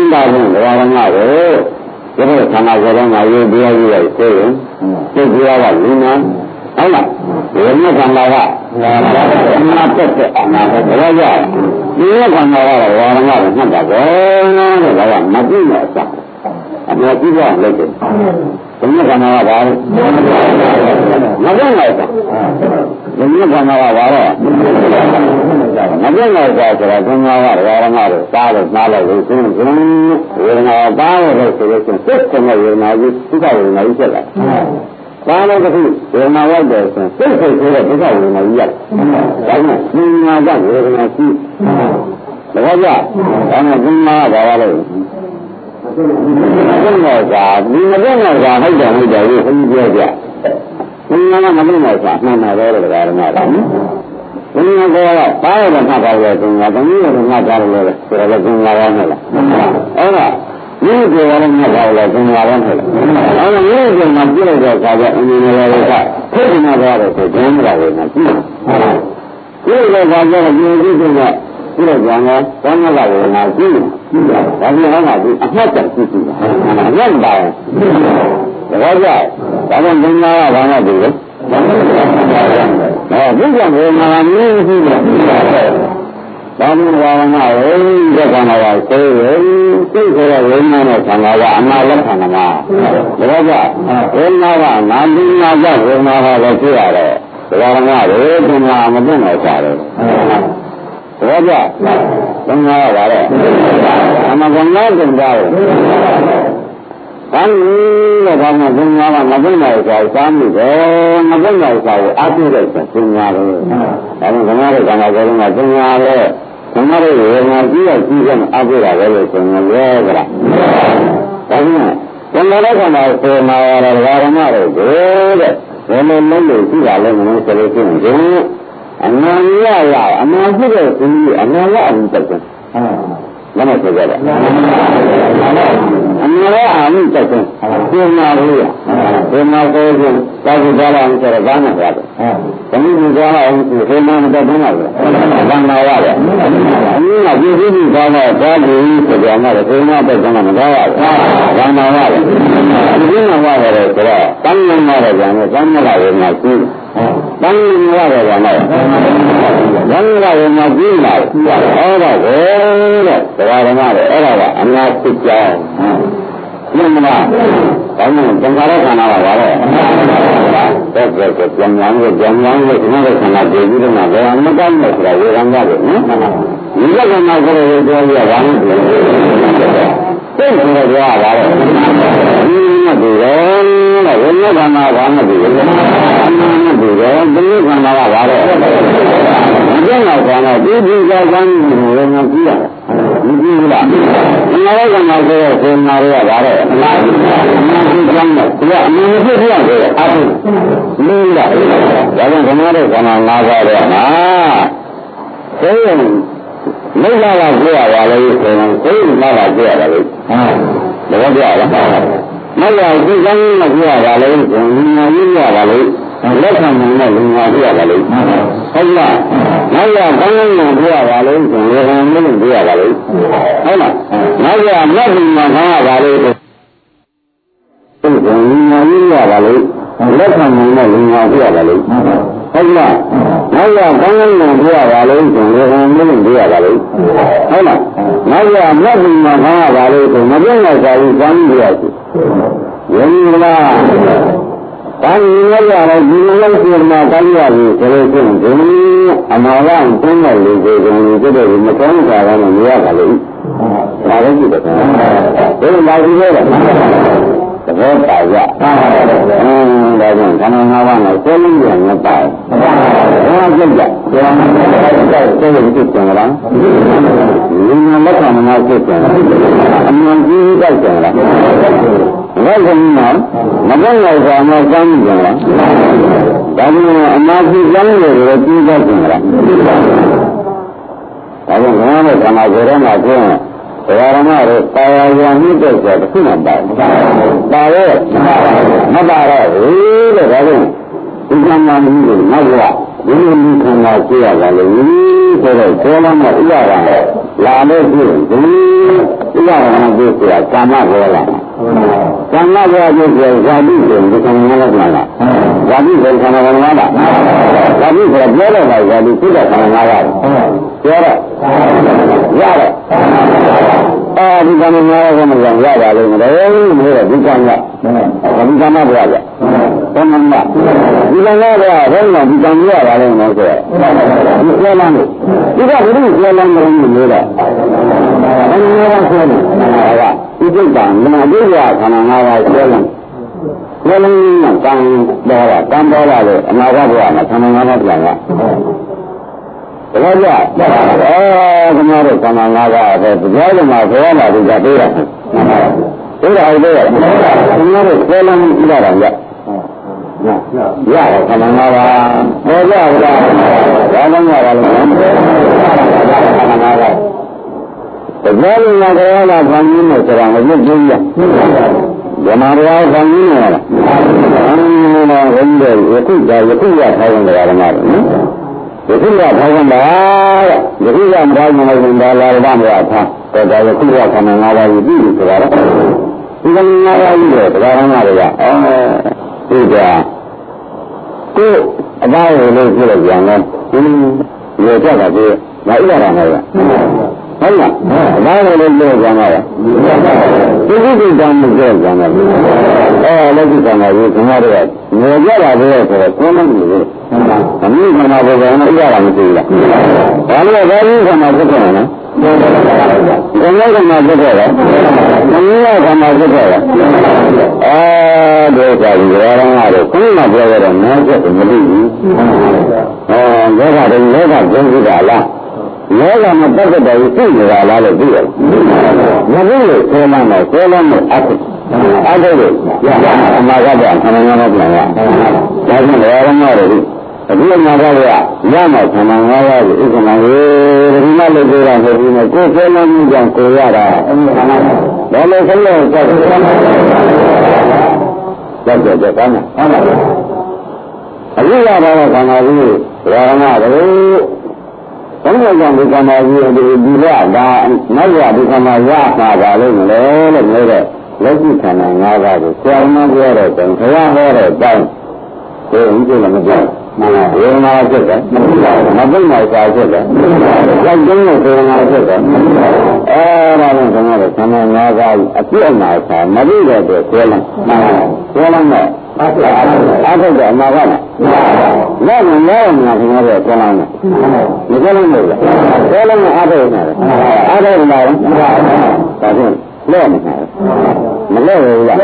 တာဖြင့်ဘဝရမကိုဒီလိုခန္ဓာကိုယ်လုံးမှာရေးပြရပြီးတော့ဆိုရင်စိတ်ကြီးကလူနာဟုတ်လားဒီနေ့ခန္ဓာကအနာတက်တဲ့အနာပဲဘယ်ကြောင့်ဒီနေ့ခန္ဓာကတော့ဝါရမကိုမှတ်တာကောတဲ့ဒါကမပြည့်နဲ့အစားအမှန်ကြည့်ရလိုက်တယ်ဒီနေ့ခန္ဓာကဘာလဲမပြည့်နဲ့အစားဒီနေ့ခန္ဓာကဘာလဲမပြည့်နဲ့အစားဆိုတာခန္ဓာကဝါရမကိုစားလို့နားလို့ဆိုရင်ဝေဒနာပါလို့ဆိုလို့ရှိရင်စိတ်ကဝေဒနာကြီးစိတ်ကဝေဒနာကြီးဖြစ်လာဘာလို့တခုဝေဒနာရောက်တယ်ဆိုစိတ်စိတ်ဆိုတဲ့ဒုက္ခဝေဒနာကြီးရတယ်။ဒါနဲ့ဉာဏ်ကဝေဒနာရှိ။ဒါကြောင့်ဒါနဲ့ဉာဏ်ကဘာလဲ။မသိတော့ကဒီမသိတော့ကဟုတ်တယ်ဟုတ်တယ်ကိုဘုန်းကြီးပြောကြ။ဉာဏ်ကမသိတော့ကမှန်တယ်လို့တရားဓမ္မကနော်။ဉာဏ်ကတော့ဘာလို့မှတ်ပါလဲဆိုတော့တနည်းတော့မှတ်ကြတယ်လို့ဆိုတော့ဉာဏ်ရောင်းမလား။အဲ့ဒါဒီကိုယ်ကလည်းမဟုတ်ဘူးလေသင်္ဃာလည်းမဟုတ်ဘူး။အဲဒါမျိုးကမှပြည့်လိုက်တဲ့အခါကျအင်းနေရတဲ့အခါဖြစ်နေတော့တယ်ဆိုကျမ်းလာတယ်နော်ကြည့်။ဒီလိုကကြတော့ဒီဒီကပြည့်လိုက်ကြတယ်ကျမ်းလာတယ်နော်ကြည့်။ဒါပြီးဟောမှာဒီအမှတ်တက်ကြည့်ကြည့်။အမှတ်ပါ။ဒါကြောင့်ဒါကသင်္ဃာကဘာမှမဖြစ်ဘူး။အဲဒီကဘယ်မှာမျိုးရှိလဲ။ဘာလို့ဝါရမဝိဒကနာဝဆိုရင်စိတ်ဆိုတဲ့ဝိညာဉ်နဲ့ခန္ဓာကအနာလက္ခဏာမှာဒါကဝိညာဉ်ကနာမည်နာကြဝိညာဉ်ကလည်းဖြစ်ရတယ်ဝါရမတွေဒီမှာမသိနိုင်ကြတယ်ဒါကသင်္ဃာကပါလေအမကနာကျင်ကြတယ်ဘာလို့လဲဘာမှသင်္ဃာကမသိနိုင်ကြဘူးစားမှုတယ်မသိနိုင်ကြဘူးအပြည့်တဲ့သင်္ဃာလေဒါကဓမ္မရဲ့ခန္ဓာကိုယ်ကသင်္ဃာလေဓမ္မရဲ့ဝေဒနာကြီးရကြီးကအပြည့်တာပဲလို့ဆိုရင်ရောကြလားဒါကသင်္ဃာလက္ခဏာဆိုမှာရတာဓမ္မတွေကိုတဲ့ဘယ်လိုလုပ်လို့ရှိတာလဲမလို့ဆိုလို့ရှိရင်အမှန်ရရအမှန်ဖြစ်တဲ့သူအမှန်ရအောင်တက်တယ်ဟုတ်မဆိုကြတယ်အမှန်ရအောင်တက်တယ်ဒီမှာလို့ဒီမှာကိုယ်ကသာကြကြလာအောင်ဆိုတော့ဘာမှမရဘူး။ဘယ်လိုကြောက်အောင်ဒီမှာမတက်ဘူးလား။ဘာမှမရတယ်။အင်းကဒီဒီဒီကောင်းတော့ဒါကြီးဆိုကြမှာဒီမှာတက်ကြမှာမတော်ရဘူး။ဘာမှမရတယ်။ဒီမှာရတယ်ဆိုတော့တန်းနေရတယ်ကြတယ်တန်းနေလာရင်မှရှိတန်းနေရတယ်ကြတယ်တန်းနေလာရင်မှရှိလာအဲ့ဒါကိုတဲ့တရားဓမ္မတွေအဲ့ဒါကအနာဖြစ်ကြောင်းမှန်မလားဒါမှသင်္ခါရခန္ဓာပါပါတော့တဲ့ကကြံညာကိုကြံညာကိုဒီမှာခန္ဓာကြည့်ပြီးတော့ဘယ်မှာကောင်းလဲဆိုတာဝေဒနာပဲနော်ဒီကကနာကိုလည်းပြောရပါမယ်သိတယ်ပြောရပါတော့ဒီမှာဒီရောတဲ့ဝိညာဉ်ခန္ဓာဘာမှမသိဘူးဒီရောဒီခန္ဓာကဘာလဲဒီနောက်ကတော့ဒီဒီကြောင့်ကံဝေဒနာကြည့်ရတယ်ဒီကြည့်လားအနာရကမှာဆိုတော့ကိုယ်နာရပါတော့အနာဒီကြောင့်တော့ဒီအမြင်ဖြစ်ရတယ်အထုလူလားဒါကြောင့်ဓမ္မရဲ့ခန္ဓာ၅ပါးတော့ဟာသိရင်မိလာလာကြရပါလေဆိုရင်သိလာလာကြရပါလေဟုတ်ဒါကြောင့်ပြလားမလာသိကောင်းမကြရပါလေဆိုရင်ဉာဏ်ကြီးရပါလေလက်ခံနိုင်တဲ့လူငါပြရပါလိမ့်ဟုတ်လားနောက်ရကောင်းကောင်းနဲ့ပြရပါလိမ့်ဆိုရင်ဝေဒနာနဲ့ပြရပါလိမ့်ဟုတ်လားနောက်ရမတ်ဒီမှာခါရပါလိမ့်ဆိုရင်လူငါကြီးရပါလိမ့်လက်ခံနိုင်တဲ့လူငါပြရပါလိမ့်ဟုတ်လားနောက်ရကောင်းကောင်းနဲ့ပြရပါလိမ့်ဆိုရင်ဝေဒနာနဲ့ပြရပါလိမ့်ဟုတ်လားနောက်ရမတ်ဒီမှာခါရပါလိမ့်ဆိုမပြတ်နိုင်ကြဘူးကောင်းပြရစီယဉ်လားဘာလို့လဲရတယ်ဒီလိုလို့ဆိုမှတိုင်းရပြီဆိုလို့ရှိရင်ဒီအမှားကကျင်းတဲ့လူတွေကိုဒီတဲ့မကောင်းတာကမရပါဘူး။ဒါလည်းကြည့်တယ်။ဘယ်လိုလာပြီးလဲ။သဘောပါရ။အင်းဒါကြောင့်ခန္ဓာ၅ပါးနဲ့ကိုယ်လုံးရမပါဘူး။ဘာကြည့်ကြ။ဒါမှမဟုတ်ကိုယ်ကိုကြည့်ကြလား။ဒီမှာလက်ခံမှာကြည့်ကြလား။အမှန်ကြီးကြည့်ကြလား။ဘာလို့လဲမကောင်းလိုက်တာမှကောင်းကြလားဒါမှမဟုတ်အမှားကြီးကောင်းတယ်လို့ကြည့်ကြကြလားဒါကြောင့်ငါတို့ခန္ဓာကိုယ်ထဲမှာကျင်းတရားဓမ္မတွေတာယာရမြင့်တဲ့ဆိုတစ်ခုမှပါဘူးပါရဲ့မပါတော့ဘူးလို့ဒါကြောင့်ဒီကံမှမင်းတို့ငါ့ဘဝဒီလိုလူခန္ဓာကြည့်ရပါလေဆိုဆိုတော့ကျောင်းမှာဥရတာလာလို့ရှိရင်ဒီဥရတာကိုဆိုတာကာမဘောလာကာမဘောကိုဆိုဇာတိကိုဒီကံငါးလောက်လာဇာတိကိုခန္ဓာငါးပါးလားဇာတိဆိုပြောတော့ပါဇာတိသိတဲ့ခန္ဓာငါးပါးပြောတော့ရတော့အဲဒီကံငါးပါးကိုမရရပါလိမ့်မယ်လို့ဒီကံကဒီကံမဘောရဘယ်မှာဒီကံကဘယ်မှာဒီကံရပါလိမ့်မယ်ဆိုတော့ဒီပြောလမ်းလို့ဒီကဘုရားပြောလမ်းလို့လို့တော့ဘယ်လိုလဲဆိုတော့ဒီကိစ္စကမအပြည့်ရခန္ဓာငါးပါးပြောလမ်းပြောလမ်းကံပေါ်တာကံပေါ်လာလို့အနာဂတ်ဘဝမှာခန္ဓာငါးပါးပြန်လာတကယ်ကြအဲခဏတော့ခန္ဓာငါးပါးပဲတရားဓမ္မဘောလာပြီးကြပေးတာပေးတာဟုတ်တယ်ခဏတော့ပြောလမ်းကြည့်ရတာကြရရခန္ဓာငါးပါးပေါ်ကြလားဘာမှမရပါဘူးခန္ဓာငါးပါးတရားလုံးကတရားလာခံရင်းနဲ့ဆိုတာမပြည့်စုံရဓမ္မတရားခံရင်းနဲ့လားအင်းလားဘယ်လိုယခုကယခုရထားတဲ့ဓမ္မတွေနော်ယခုရထားတဲ့ပါယခုရမထားနိုင်တဲ့ဘာလာရမရထားတော်တော်ယခုရခန္ဓာငါးပါးကိုပြီးပြီဆိုတာတော့ဒီကနေ့ငါးပါးကြီးတော့တရားဓမ္မတွေကအဲဒီကကိုအပါရလို့ပြောလိုက်ပြန်တော့ဒီရေကြတာပြေမဥရတာမဟုတ်လားဟုတ်လားအပါရလို့ပြောကြမှာလားဒီကိစ္စတောင်မပြောကြမှာဘူးအဲလက်ရှိကံကဒီခဏတော့ရေကြတာပဲဆိုတော့ကိုယ်မကြည့်ဘူးအမိခန္ဓာပေါ်ကတော့ဥရတာမရှိဘူးလားဘာလို့ဘာလို့ခန္ဓာဖြစ်တယ်နော်ဘယ်လိုခန္ဓာဖြစ်တယ်လဲမင်းရခန္ဓာဖြစ်တယ်အဲဒါကဒီရောင်းရတယ်ခုနကပြောရတဲ့နားချက်ကိုမသိဘူးအဲလောကတွေလောကကျင်းကြတာလားလောကမှာတက်တဲ့တိုင်သိနေတာလားလို့သိရတယ်မသိလို့ဆဲလမ်းတော့ဆဲလမ်းတော့အထုအထုလို့အမှားကပြန်ခန္ဓာငါးပါးပြန်ရဒါကြောင့်ရောင်းရတယ်အခုမှာတော့ရရမယ်ခန္ဓာငါးပါးကိုဥက္ကမရေဒီမှာလို့ပြောတာဆိုပြီးတော့ကိုယ်ဆဲလမ်းမှုကြောင့်ကိုရတာဘယ်လိုဆက်လို့ဆက်ဆက်ဆက်ဆက်ကောင်းလားဟုတ်ပါဘူးအခုရတာကခန္ဓာကြီးရောင်းရတယ်ဘယ်လိုကြောင့်ဒီခန္ဓာကြီးဒီဒီရတာနောက်ရဒီခန္ဓာရပါပါလို့မလဲလို့ပြောတော့လက်ရှိခန္ဓာငါးပါးကိုဆရာမပြောတဲ့တိုင်ဘုရားဟောတဲ့တိုင်ကိုယ်ဦးကျလည်းမပြောမှန်ပါဘယ်မှာဖြစ်တယ်မသိပါဘူးမသိမှသာဖြစ်တယ်ကြောက်ကျင်းလို့ဘယ်မှာဖြစ်တယ်အဲဒါလည်းကျွန်တော်တို့ခန္ဓာငါးပါးအပြည့်အမှားသာမသိတဲ့အတွက်ဆွဲလမ်းမှန်ပါဆွဲလမ်းတော့အားထုတ်အားထုတ်တဲ့အမှားကလားလက်နဲ့လဲနေတာခင်ဗျားတို့ဆွဲလမ်းတယ်မဆွဲလမ်းဘူးလားဆွဲလမ်းကအားထုတ်နေတယ်အားထုတ်နေတယ်ဒါဖြင့်လဲနေတာမလဲဘူးလား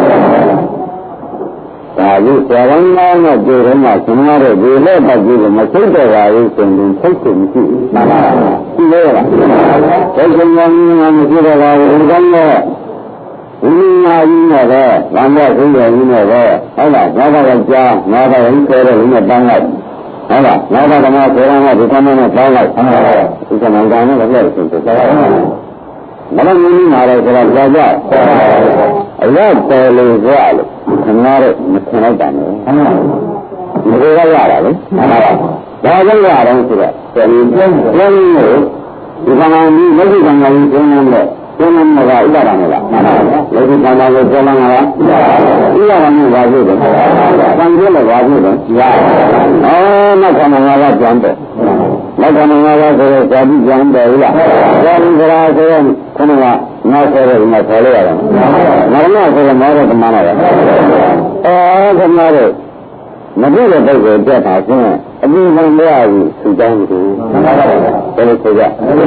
ဒါကြီးဆရာကောင်းကောင်းနဲ့ကြိုတော့မှဆင်းရတဲ့ဒီလက်ပတ်ကြီးကိုမသိတော့ပါဘူးဆိုရင်သိချင်မရှိဘူးမှန်ပါပါရှိသေးလားသိချင်ကောင်းကောင်းမရှိတော့ပါဘူးဒီကောင်းတော့ဒီနာကြီးနဲ့ပဲဘာမှသိရကြီးနဲ့ပဲဟုတ်လားငါးပါးကြားငါးပါးရင်ဆိုတော့ဒီနဲ့ပန်းလိုက်ဟုတ်လားငါးပါးကမှဆရာကဒီကမှနဲ့ပန်းလိုက်ဟုတ်လားဒီကမှန်ကန်နဲ့လည်းဆိုတော့မနမင်းမာရဲဆိုတာကြာကြအရတော်လို့ကြလို့ခဏတော့မထင်လိုက်တာနဲ့ဟုတ်ပါဘူးဒီကရတာလေဟုတ်ပါဘူးဒါကြောင့်ရတယ်ဆိုတော့ဒီပြန်ပြန်လို့ဒီကမှဒီလက်ရှိကံကကြီးကျင်းနေတယ်ကျင်းနေမှာဥပါဒနာလားလက်ရှိကံကကိုကျင်းလာတာဥပါဒနာဘာဖြစ်လဲကံကျင်းလို့ဘာဖြစ်လဲအော်နောက်ကမှငါကကျန်တယ်နောက်ကမှငါကဆိုတော့ဇာတိကျန်တယ်ဟုတ်လားဇာတိကရာဆိုတော့ခဏကငါဆိုတော့ဒီမှာခေါ်လိုက်ရတယ်မရဏဆိုတော့မောတော့တမနာတယ်အော်ခဏတော့မပြည့်တဲ့ပုဂ္ဂိုလ်တက်တာဆိုရင်အပြီးမှမရဘူးသူတောင်းတယ်ဘယ်လိုဆိုကြ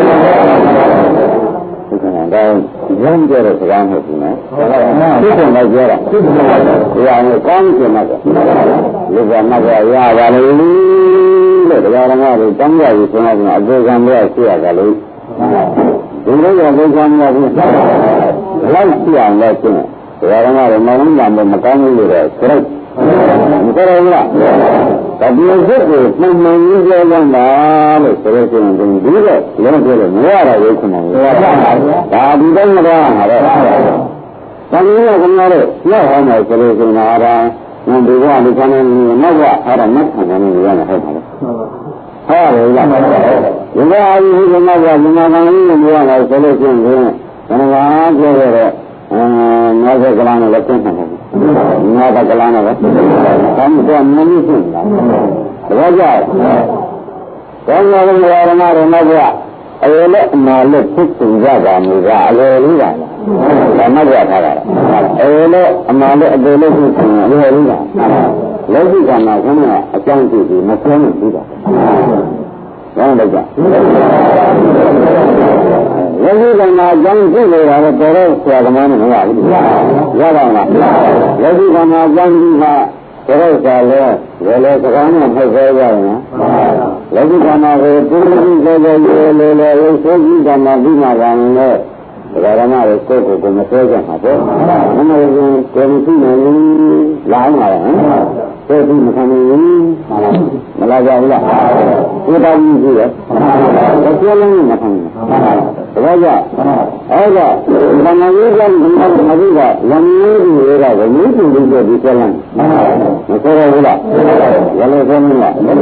ဒီကနေ့တော့ရမ်းကြတဲ့စကားမဟုတ်ဘူးနော်သိတယ်လည်းပြောတာဒီအောင်ကောင်းကျင်မှာလူကမကရပါလေလို့တရားဓမ္မတွေတောင်းကြပြီးဆိုတော့အကျိုးကံတွေရှိရကြလို့ဒီလိုရောဘုရားများဘူးလောက်ရှိအောင်လည်းကျင့်တရားဓမ္မတွေမလုံးလာမကောင်းဘူးလို့ဆိုတော့မတော်ဘူးလားဒါဒီစိတ်ကိုမှန်မှန်ကြီးပြောကြတာလို့ဆိုရခြင်းဒီဒီတော့လည်းပြောလို့မရတော့ဘူးခင်ဗျာဒါဒီတိုင်းမတော့ဟာတော့ဒါမျိုးကခင်ဗျားတို့ရောက်ဟောမယ်ဆိုလို့ရှင်တာဒါဒီဘဝဒီကနေ့နောက်ဘဝအဲ့ဒါမတ်ခံနေရမှာဟုတ်ပါလားဟုတ်တယ်လားဒီကအာယုဒီမှာကဒီမှာကလည်းမပြောရဘူးဆိုလို့ရှိရင်ဘယ်မှာပြောရတဲ့အဲနောက်တဲ့ကလာနဲ့လည်းကျင့်မှာနောက်တဲ့ကလာနဲ့လည်းဒါမှမဟုတ်မင်းကြီးဖြစ်နေတာတကယ်ကြတယ်ကောင်းကောင်းရောရမရမကအဲလည်းအနာလည်းဖြစ်စဉ်ကြတာမျိုးကအလိုလေးပါလားဒါမှတ်ရထားတာအဲလည်းအနာလည်းအလိုလေးဖြစ်စဉ်အလိုလေးပါလောကီကမှာခေါင်းကအကြောင်းကြည့်ပြီးမပြောနိုင်ဘူးတာဘာလို့လဲလောကီကမှာအကြောင်းကြည့်နေတာတော့တော်တော်ဆရာသမားနဲ့မရဘူးရပါ့မလားလောကီကမှာအကြောင်းကြည့်မှာတော်တော်ဆရာလဲဝယ်လဲစကားနဲ့မဟုတ်သေးကြဘူးနော်လောကီကမှာကိုပုရိသေသောရေလေလေရုပ်ဆိုးကြီးကမှာပြီးမှပါရင်လည်းဒါရမရဲ့ကိုယ်ကိုကိုမဆွဲကြမှာပေါ့။မမရင်ကိုယ်မရှိနိုင်ဘူးလာအောင်ပါလား။ကိုယ်ပြီးမခံနိုင်ဘူးမလာကြဘူးလား။ကိုယ်တောင်းကြည့်ရ။ဒါပြောလို့မခံနိုင်ဘူး။ဒါကြောင့်အဲ့ဒါဓမ္မရေးကဒီမှာမပြီးကလမ်းကြီးတွေကဝိနည်းပြုလို့ဒီပြောလမ်းမဆိုရဘူးလား။ရလို့ဆိုမလား။ဒီ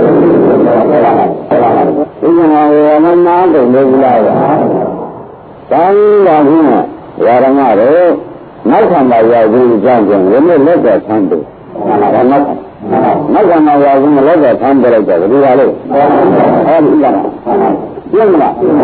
ကနေ့ဝမနာတယ်လို့လား။တောင်းပါဘူးနဲ့ဝါရမတို့နောက်ခံပါရောက်ပြီးကြောင်းကျင်ရင်းနဲ့လက်တော်ဆန်းတယ်ဒါနောက်ခံနောက်ခံပါရောက်ပြီးလက်တော်ဆန်းတယ်လိုက်တယ်ဒီပါလို့ဟောဒီလားပြင်းမလားဒီက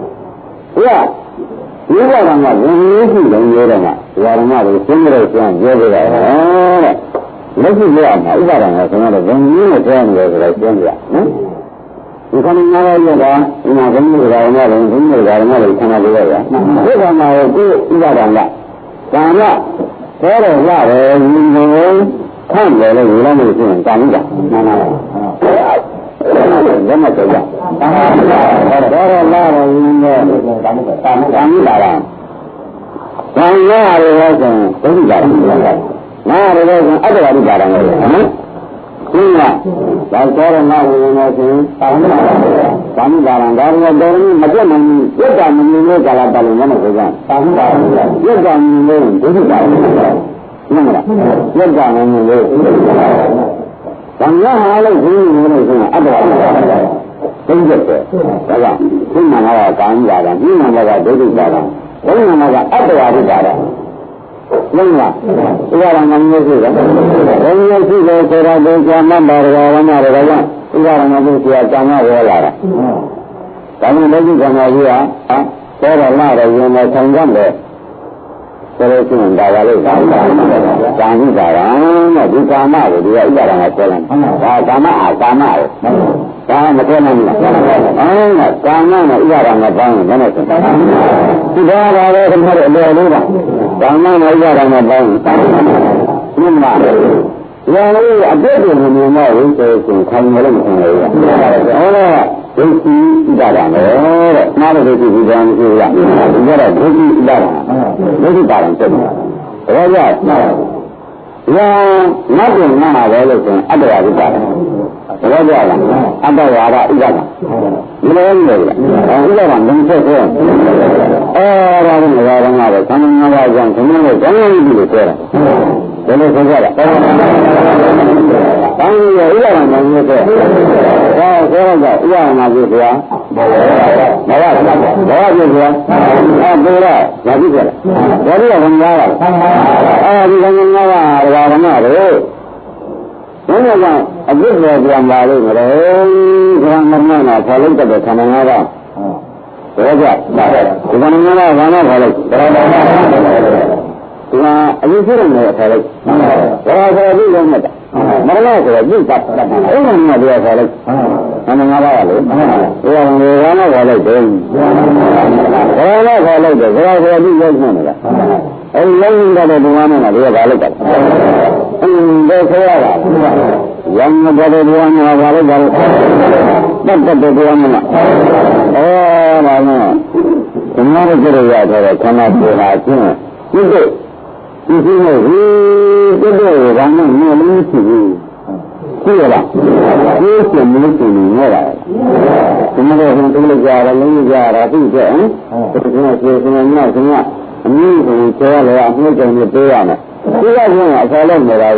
ဒီဝါရမဝင်ရေးရှိတယ်ရဲတယ်ကဝါရမတို့ရှင်းရတဲ့ကျမ်းပြောကြတာဟောတဲ့လက်ရှိပြောအောင်ဥပါဒံကကျွန်တော်တို့ဝင်ရေးနဲ့ပြောနေတယ်ဆိုတော့ရှင်းပြနော်ဒီခဏငါးရက်တာဒီမှာဘုန်းကြီးကလည်းဘုန်းကြီးကလည်းခဏလေးခဏလေးရရဒီကမှာကိုဥပါဒံကကာမသောတော်ရတယ်ညီငယ်ခန့်တယ်လို့ယူလိုက်လို့ရှိရင်ကာမိတာမှန်ပါလားလက်မကြောက်ရသောတော်လာတယ်ညီငယ်ကာမိတာကာမိတာလားဘာရရလဲဆိုရင်ဒုက္ခပါနာရလဲဆိုအတ္တဝါဒပါတာလေနော်ဒီကဒါသောရဏဝိညာဉ်ဆိုရင်သာမဏေသာမဏေဒါရံဒါရံတော်မပြတ်နိုင်ဘူးပြတ်တာမမြင်လို့ကာလပါလို့မဟုတ်ဘူးကသာမဏေပြတ်တာမြင်လို့ဒုက္ခပါလို့မှန်လားပြတ်တာမမြင်လို့ဗံရဟာလို့ဒီလိုလို့ဆိုရင်အတ္တဝါဒသိကြတယ်ဒါကြောင့်ဒီမှာကကာမရာကဒီမှာကဒုက္ခပါတာဘယ်မှာကအတ္တဝါဒပါတာလုံးဝဥပါဒံငမျိုးရှိတယ်ဘယ်လိုရှိလဲဆိုတော့ဒီဇာမဘာရဝနာတွေကဥပါဒံငမျိုးရှိတာဇာမရောလာတာဒါမှမဟုတ်ဒီဇာမကြီးကသောရလာရရင်လည်းဆောင်ကြတယ်ဆိုလို့ရှိရင်ဒါပါလို့ဇာမဇာမိတာရတဲ့ဒီဇာမကိုဒီကဥပါဒံကပြောလိုက်ဒါဇာမအာဇာမကိုဒါမပြောနိုင်ဘူးအဲဒါကာမနဲ့ဥပါဒံကပေါင်းရင်ဘယ်နဲ့ဆိုဒီဒါပါပဲခင်ဗျားတို့အလွယ်လေးပါကာမနဲ့ဥပါဒံကပေါင်းရင်ဒီမှာရန်လေးအပြည့်တွေမြင်တော့ဝင်ဆိုရင်ခံရလို့မခံရဘူးဟုတ်လားဒုက္ခိဥပါဒံလေတဲ့နားလို့ဒုက္ခိဥပါဒံမရှိဘူးလားဒီကတော့ဒုက္ခိဥပါဒံဒုက္ခိပါဒံဖြစ်နေတာဒါကြောင့်ရန်ငါ့ကိုငါ့မှာပဲလို့ဆိုရင်အတ္တဝါဥပါဒံဒါကြောင့်အတ္တဝါဒဥပါဒံဒီလိုမျိုးလေဥပါဒံလုံးဆက်ဆိုအဲဒါကလည်းငါးပါးငါးပါးသံဃာငါးပါးကြောင့်ဒီလိုမျိုးဇောင်းရည်ကြီးလို့ပြောတာဘယ်လိုဆိုကြလဲ။တန်ကြီးရဲ့ဥပါဒနာမျိုးဆို။ဒါဆိုတော့ဥပါဒနာကြီးဗျာ။မဟုတ်ဘူး။ဘာဖြစ်ဗျာ။အဲဒါတော့ဘာဖြစ်ကြလဲ။ဒါကြီးကဝင်လာတာ။အဲဒီကငါးပါးဘာဝနာတွေဘယ်လိုလဲအပြစ်ပေါ်ပြန်လာလို့မလဲ။ဘုရားမမနာဆာလိုက်တဲ့ခန္ဓာငါးပါး။ဒါကြောင့်ဒီကနေ့ငါးပါးဘာမှခေါ်လိုက်။ဒါတော့ဒီမှာအရင်ဖြစ်နေတယ်ခေါ်လိုက်။ဘာသာပြီးလုံးမဲ့တာ။မရလို့ဆိုတော့ပြုတ်တာ။အဲ့ဒါမျိုးတွေကခေါ်လိုက်။အမှန်ငါးပါးလေ။ဘုရားငယ်ကမှခေါ်လိုက်တယ်။ဘာလို့ခေါ်လိုက်တယ်။ဘာသာပြီးလုံးမဲ့တာ။အဲ့လုံးနေတဲ့ဘုရားနဲ့ကဘာလို့တာ။အင်းဒါဆိုရတာ။ရံမတော်ဘုရားနဲ့ဘာလို့ဘာလို့တတ်တဲ့ဘုရားနဲ့အော်ဒါနဲ့ဒီမှာကြရရတဲ့ခန္ဓာကိုယ်ဟာချင်းဒီလိုဒီလိုဟိဒီလိုဘာမှမလို့ရှိဘူးသိရလားဒီစမလို့ရှိနေရတာဒီမှာတော့ဟိုတို့ကြရတယ်လုံးကြရတာသိတဲ့ဟမ်ဒီကကျေစနေညစနေအမျိုးကိုကျော်ရလဲအမှုကြုံနေပေးရမယ်ဒီကချင်းအစားလုံးနေတာက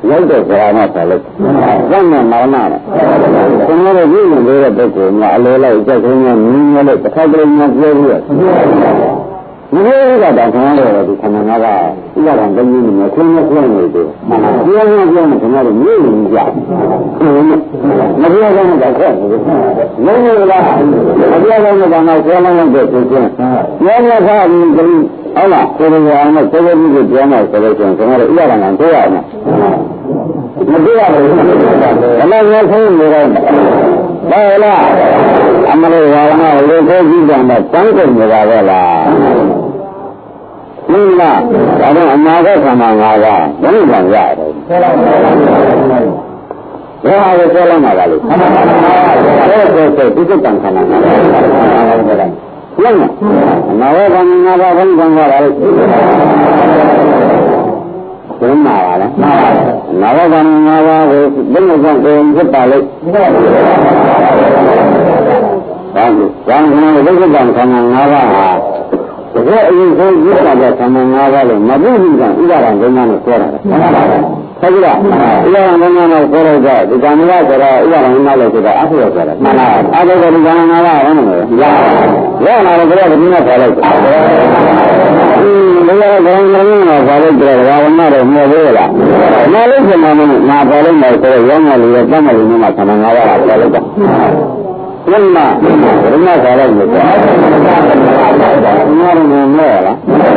ရောက်တဲ့ဇာမဆက်လို့ကျမ်းနဲ့မောင်းနာတယ်ကျွန်တော်တို့ပြည်ဝင်တဲ့ပုဂ္ဂိုလ်ကအလိုလိုက်ကြက်ခင်းနဲ့မြင်းနဲ့တစ်ခါတည်းမှပြောပြီးတော့ဒီလိုကတော့ခဏတော့ဒီခဏငါကဥပဒေတည်းကြီးနဲ့ခွင်းနဲ့ခွင်းနေတယ်မှန်ပါပြောရပြောနေကျွန်တော်တို့မြို့နေကြမပြောတော့တော့ခက်နေတယ်လုံးဝလားမပြောတော့တော့ငါဆွဲလန်းတဲ့သူချင်းပြောရတာဒီဟုတ်လားကိုယ်ရောအောင်ကိုယ်ကိုယ်ကိုပြောမှဆိုလို့ကျွန်တော်တို့ဥပဒေကပြောရအောင်မပြောရဘူးအမှန်ကိုဆုံးနေတော့ဟုတ်လားအမလို့ရောမလို့ကိုကြည့်ကြမှာစမ်းကုန်နေတာပဲလားမှန်လားဒါတော့အနာဂတ်ခန္ဓာ၅ပါးဘယ်လိုမှရတယ်ဘယ်ဟာကိုပြောလိုက်မှာလဲဟုတ်ကဲ့ဒီကိစ္စခန္ဓာ၅ပါးဟုတ်ကဲ့လမ်းအနာဂတ်ခန္ဓာ၅ပါးဘယ်လိုမှရလဲဘယ်မှာလဲနာဂတ်ခန္ဓာ၅ပါးကိုဘယ်လိုကြောင့်ကိုယ်ဖြစ်ပါလဲဒါကဘာမှမဟုတ်ဘူးခန္ဓာ၅ပါးဟာတကယ်အရင်ဆုံးရတာတဲ့ခန္ဓာ၅ပါးလို့မပုဒ်ကဥပါဒံဒုညာနဲ့ပြောတာဟုတ်ကဲ့လားဥပါဒံဒုညာနဲ့ပြောလိုက်တော့ဒီကံမရဆိုတော့ဥပါဒံဒုညာလို့ဆိုတာအဖို့ဆိုတာမှန်လားအဖို့ကဒီကံ၅ပါးဟုတ်မလားရရလာတော့ဘယ်လိုဒီနဲ့ခေါ်လိုက်လဲอืมဘယ်လိုကောင်းကောင်းနဲ့ခေါ်လိုက်ကြတော့ဘာမှတော့မဟုတ်ဘူးလားမလို့ဆိုမှမငါခေါ်လိုက်မယ်ဆိုတော့ရောင်းရလို့တတ်မယ်လို့မှခန္ဓာ၅ပါးခေါ်လိုက်တာဘုမဘုမခေါ်လိုက်လို့ပြောတယ်ငါတို့မလဲလား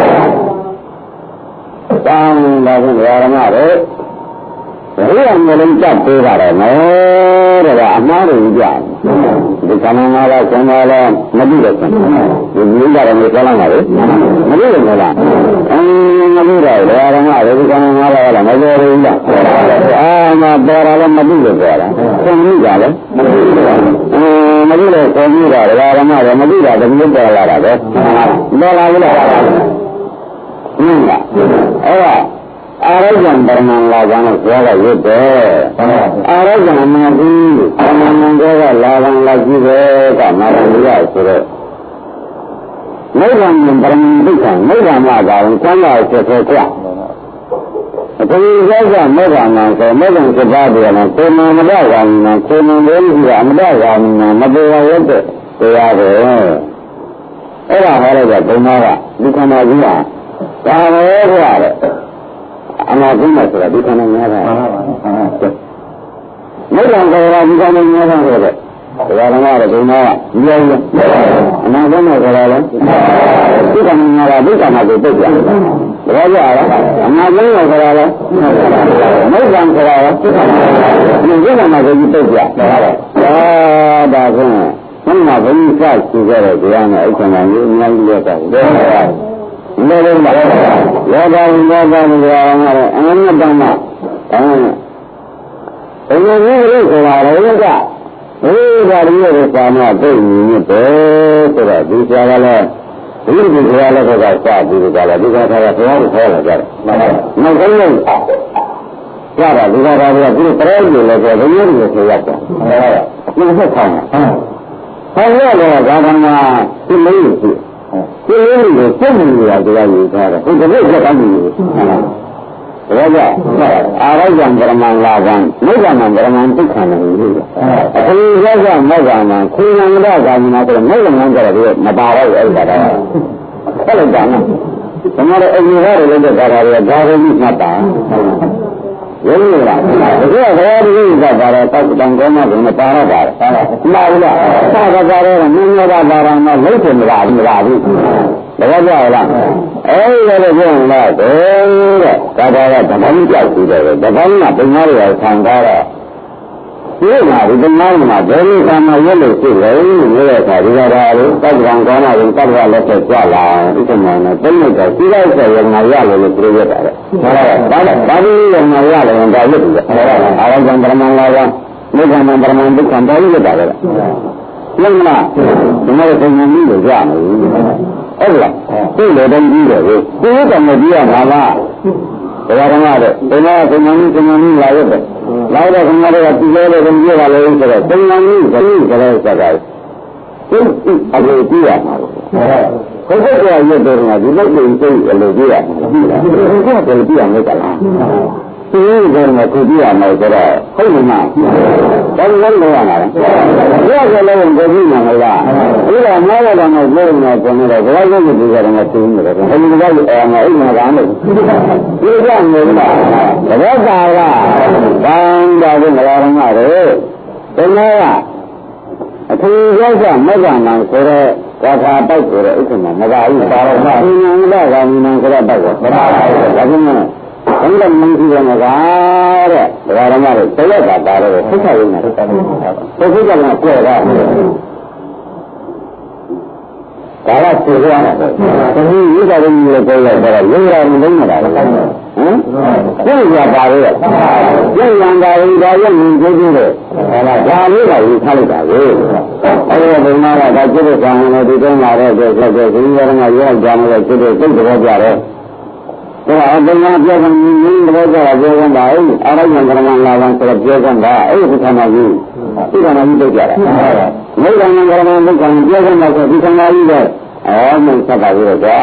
တောင်းလာဖို့ရမတော့ဘယ်အောင်လည်းကြပ်ပေးပါတယ်နော်တဲ့ကအမှားတွေကြဒီကံငါးပါးကျန်ပါလားမသိတော့ဘူးဒီမျိုးကြတယ်ပြောလိုက်ပါလေမသိဘူးလားအင်းမသိတော့ဘယ်ရမလဲဒီကံငါးပါးလားမပြောဘူးလားအာမပေါ်လာလည်းမသိလို့ပြောတာသင်ကြီးကြလဲမသိဘူးအင်းမသိတော့ခေါ်ပြီးတာဘယ်ရမလဲမသိတာတမျိုးပေါ်လာတာပဲပေါ်လာဘူးလားဟုတ်လားအဲ့ဒါအာရဇံပရမံလာကံလို့ပြောလိုက်ရတယ်အာရဇံမကြီးပရမံကောကလာကံလာကြည့်တယ်ကမာရမရဆိုတော့နိဗ္ဗာန်ပရမံဒုက္ခနိဗ္ဗာန်မှာကံကျမ်းသာဆက်ဆက်ကြအခုရောကမေဃနာဆိုမေဃစပါးပြောတယ်ကိုမမဒဂာမိနာကိုမဘိဓိကအမဒဂာမိနာမပေရရတဲ့တရားပဲအဲ့ဒါဟောလိုက်တဲ့ဘုံသားကဒီခန္ဓာကြီးကဒါပဲကြရတယ်အနာဂတ်မှာဆိုတာဒီခန္ဓာများတာမှန်ပါပါမိဂံဆိုတာဒီခန္ဓာများတာဆိုတော့ဒါကလည်းဘုံသားကဒီရောအနာဂတ်မှာဆိုတာလည်းဒီခန္ဓာများတာဒီခန္ဓာကိုပြည့်ကြတယ်ဘာကြရလဲအနာဂတ်မှာဆိုတာလည်းမိဂံဆိုတာလည်းဒီခန္ဓာကိုပြည့်ကြတယ်ဒါဒါကဘုံမှာဘုံစရှိကြတဲ့တရားနဲ့အခန္ဓာကြီးအများကြီးရတာတယ်လောဘမှာလောဘလောဘလောဘကတော့အနန္တမှာအဲဘယ်လိုလဲဆိုတာလည်းကဘုရားရည်ရဲ့သာမတိတ်ညီနေတယ်ဆိုတော့ဒီဆရာကလည်းဒီလိုဆရာလည်းကစပြီးကြတယ်ဒီကထာကဘုရားကိုခေါ်လာကြတယ်နောက်ဆုံးလို့ရတာဒီကထာကဒီပရောကြီးလည်းဆိုဘုရားကိုဆိုရတယ်ဒီဆက်ဆောင်တာဟောရတော့ဒါကမှဒီလေးကိုဒီလိုမျိုးစိတ်ဝင်ရတရားယူထားတယ်ဒီလိုချက်တိုင်းယူတယ်ဒါကြအာရဇံပရမံလာကံမိဂ္ဂမံပရမံဒုက္ခနဲ့ယူတယ်အခုရောကမေဂ္ဂမံခေနံဒဂာမိနာဆိုမေဂ္ဂမံကြတယ်မပါတော့အဲ့ဒါတော့ဆက်လိုက်တာနော်ကျွန်တော်တို့အယူရတဲ့လက်ကားတွေကဒါကိုမှတ်တာရင်းနေလားဒီကဘယ်လိုလဲဆိုတော့တောက်တန်ကောင်းမှလည်းမပါတော့ပါဘူးမှန်လားသာကစားတော့မင်းရောတာပါရမလို့ဖြစ်မလားမလားဘူးဒါကြရလားအဲ့ဒီလိုပြောရင်တော့တဲ့ဒါတော့ဓမ္မကြီးကြောက်ပြီးတယ်ဓမ္မကြီးကပညာတွေဆံထားတော့ဒီမှာဒီဓမ္မကြီးမှာဘယ်လိုဆံမရွက်လို့ရှိလဲလို့ပြောတဲ့အခါဒီကရာလေးတောက်တန်ကောင်းမှလည်းတောက်ရလက်ဆက်ကြလာဥက္ကမနဲ့ပြိဋ္ဌာစီလိုက်ဆက်ရမှာရလို့လို့ပြောရတယ်ဒါတော့ဒါဒီရမှာရလို့ဒါရွက်တယ်အာရဇံပရမံလာကမိဂ္ဂမံပရမံဒုက္ခဒါရွက်တာလေလုံးမလားဒီမှာသင်္ကြန်ကြီးကိုရမယ်ဟုတ်လားသူ့လည်းတည်းကြီးတယ်ကိုကိုယ်ကမကြည့်ရမှာလားဘယ်တော့မှတော့ဒီမှာသင်္ကြန်ကြီးသင်္ကြန်ကြီးလာရတယ်လာတော့ခင်ဗျားတို့ကဒီလိုလိုကြည့်ရပါလေဆိုတော့သင်္ကြန်ကြီးကလေးကလေးစကားသူ့အလိုကြည့်ရမှာဟုတ်ကဲ့ကြရွတ်တယ်ကဒီလိုလိုကြည့်အလိုကြည့်ရမှာဟုတ်လားဒီကတည်းကကြည့်ရမယ်ကလားသူကလည်းခုကြည့်ရမယ်ဆိုတော့ဟုတ်မလားဘာလို့လဲလို့ရတာလဲဘယ်ကလည်းကိုကြည့်နေမလားဒီကမှားရတာနဲ့ပြောနေတယ်ဆိုတော့ဘယ်လိုလုပ်ကြည့်ကြတယ်လဲသိနေတယ်အဲဒီလိုကအဲ့မှာအိမ်မှာကလည်းဒီကနေလားတဘောကာကဘန်းတာကိုမလာရမှာလေဒီနေ့ကအထူးရောက်ကြမကမှဆိုတော့ဘာသာပိုက်ဆိုတဲ့ဥစ္စာမှာမပါဘူးပါတော့မှအင်းနံကလည်းနံဆိုတဲ့ပိုက်ကိုမပါဘူးဒါကြောင့်ဘယ်လိုမှန်းကြည့်ရမှာကတဲ့ဒါရမတွေတရက်တာပါတော့သိချင်တယ်သိချင်တယ်ကိုယ်ကဒါကသိရတယ်။ဒီဥစ္စာတွေလည်းပြောရတာလေရမလုံးနေတာလေ။ဟမ်။သိရပါလေ။သိရံတာရင်ဒါရုပ်မြင်ကြည့်ကြည့်တယ်။ဟောလားဒါလေးကယူထားလိုက်တာလေ။အဲဒီဘုံမှာကဒါကျတဲ့ကံနဲ့ဒီတုန်းလာတဲ့ကျက်တဲ့ဒီရကရောက်ကြတယ်ကျတဲ့စိတ်တော်ကြတယ်။ဒါအပင်ကပြောကံမြင်တော်ကြတာပြောကံပါအဲ့အာရယံကရမလာလံဆိုတော့ပြောကံပါအဲ့ဒီခန္ဓာကြီးဒီခန္ဓာကြီးသိကြတာ။မိဂ္ဂံကရမမိဂ္ဂံပြောကံပါဆိုဒီခန္ဓာကြီးတော့အော်မင်းဆက်ပါလို့ကြာ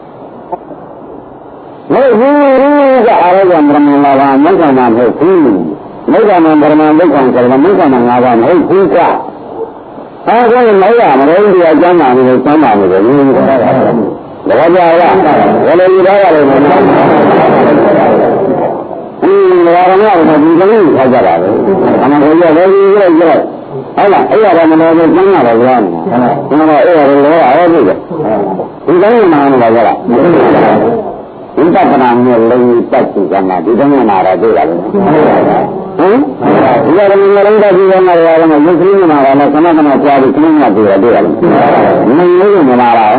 ။မေဟူကအာရယံကရမလာလံမိဂ္ဂံမှာမဟုတ်ဘူး။မိဂ္ဂံမှာကရမမိဂ္ဂံဆိုတော့မိဂ္ဂံမှာငါးပါးမဟုတ်ဘူးကွာ။အဲဒါလည်းမဟုတ်ရမလို့ဒီအကျမ်းပါနေတယ်ကျမ်းပါနေတယ်ဒီလိုပြောတာ။ဘာကြလားဘယ်လိုယူထားရလဲမလားအင်းဘာရမလဲဒီကလေးထားကြတာပဲအမှန်ကိုရလည်းဒီလိုကြည့်ဟုတ်လားအဲ့ရတာမလို့ကျမ်းလာတော့ပြောနေတာဟုတ်လားအဲ့ရလည်းအားထုတ်တယ်ဒီကနေ့မှမလာကြလားဒီပဒနာနဲ့လည်းတက်ကြည့်ကြမှာဒီကနေ့မှလာတွေ့တာလေဟမ်ဒီကနေ့လည်းလည်းတက်ကြည့်ကြမှာလည်းရုပ်ကလေးမှာလည်းခဏခဏကြားပြီးခဏခဏတွေ့ရတွေ့ရတယ်မင်းလေးမလာတော့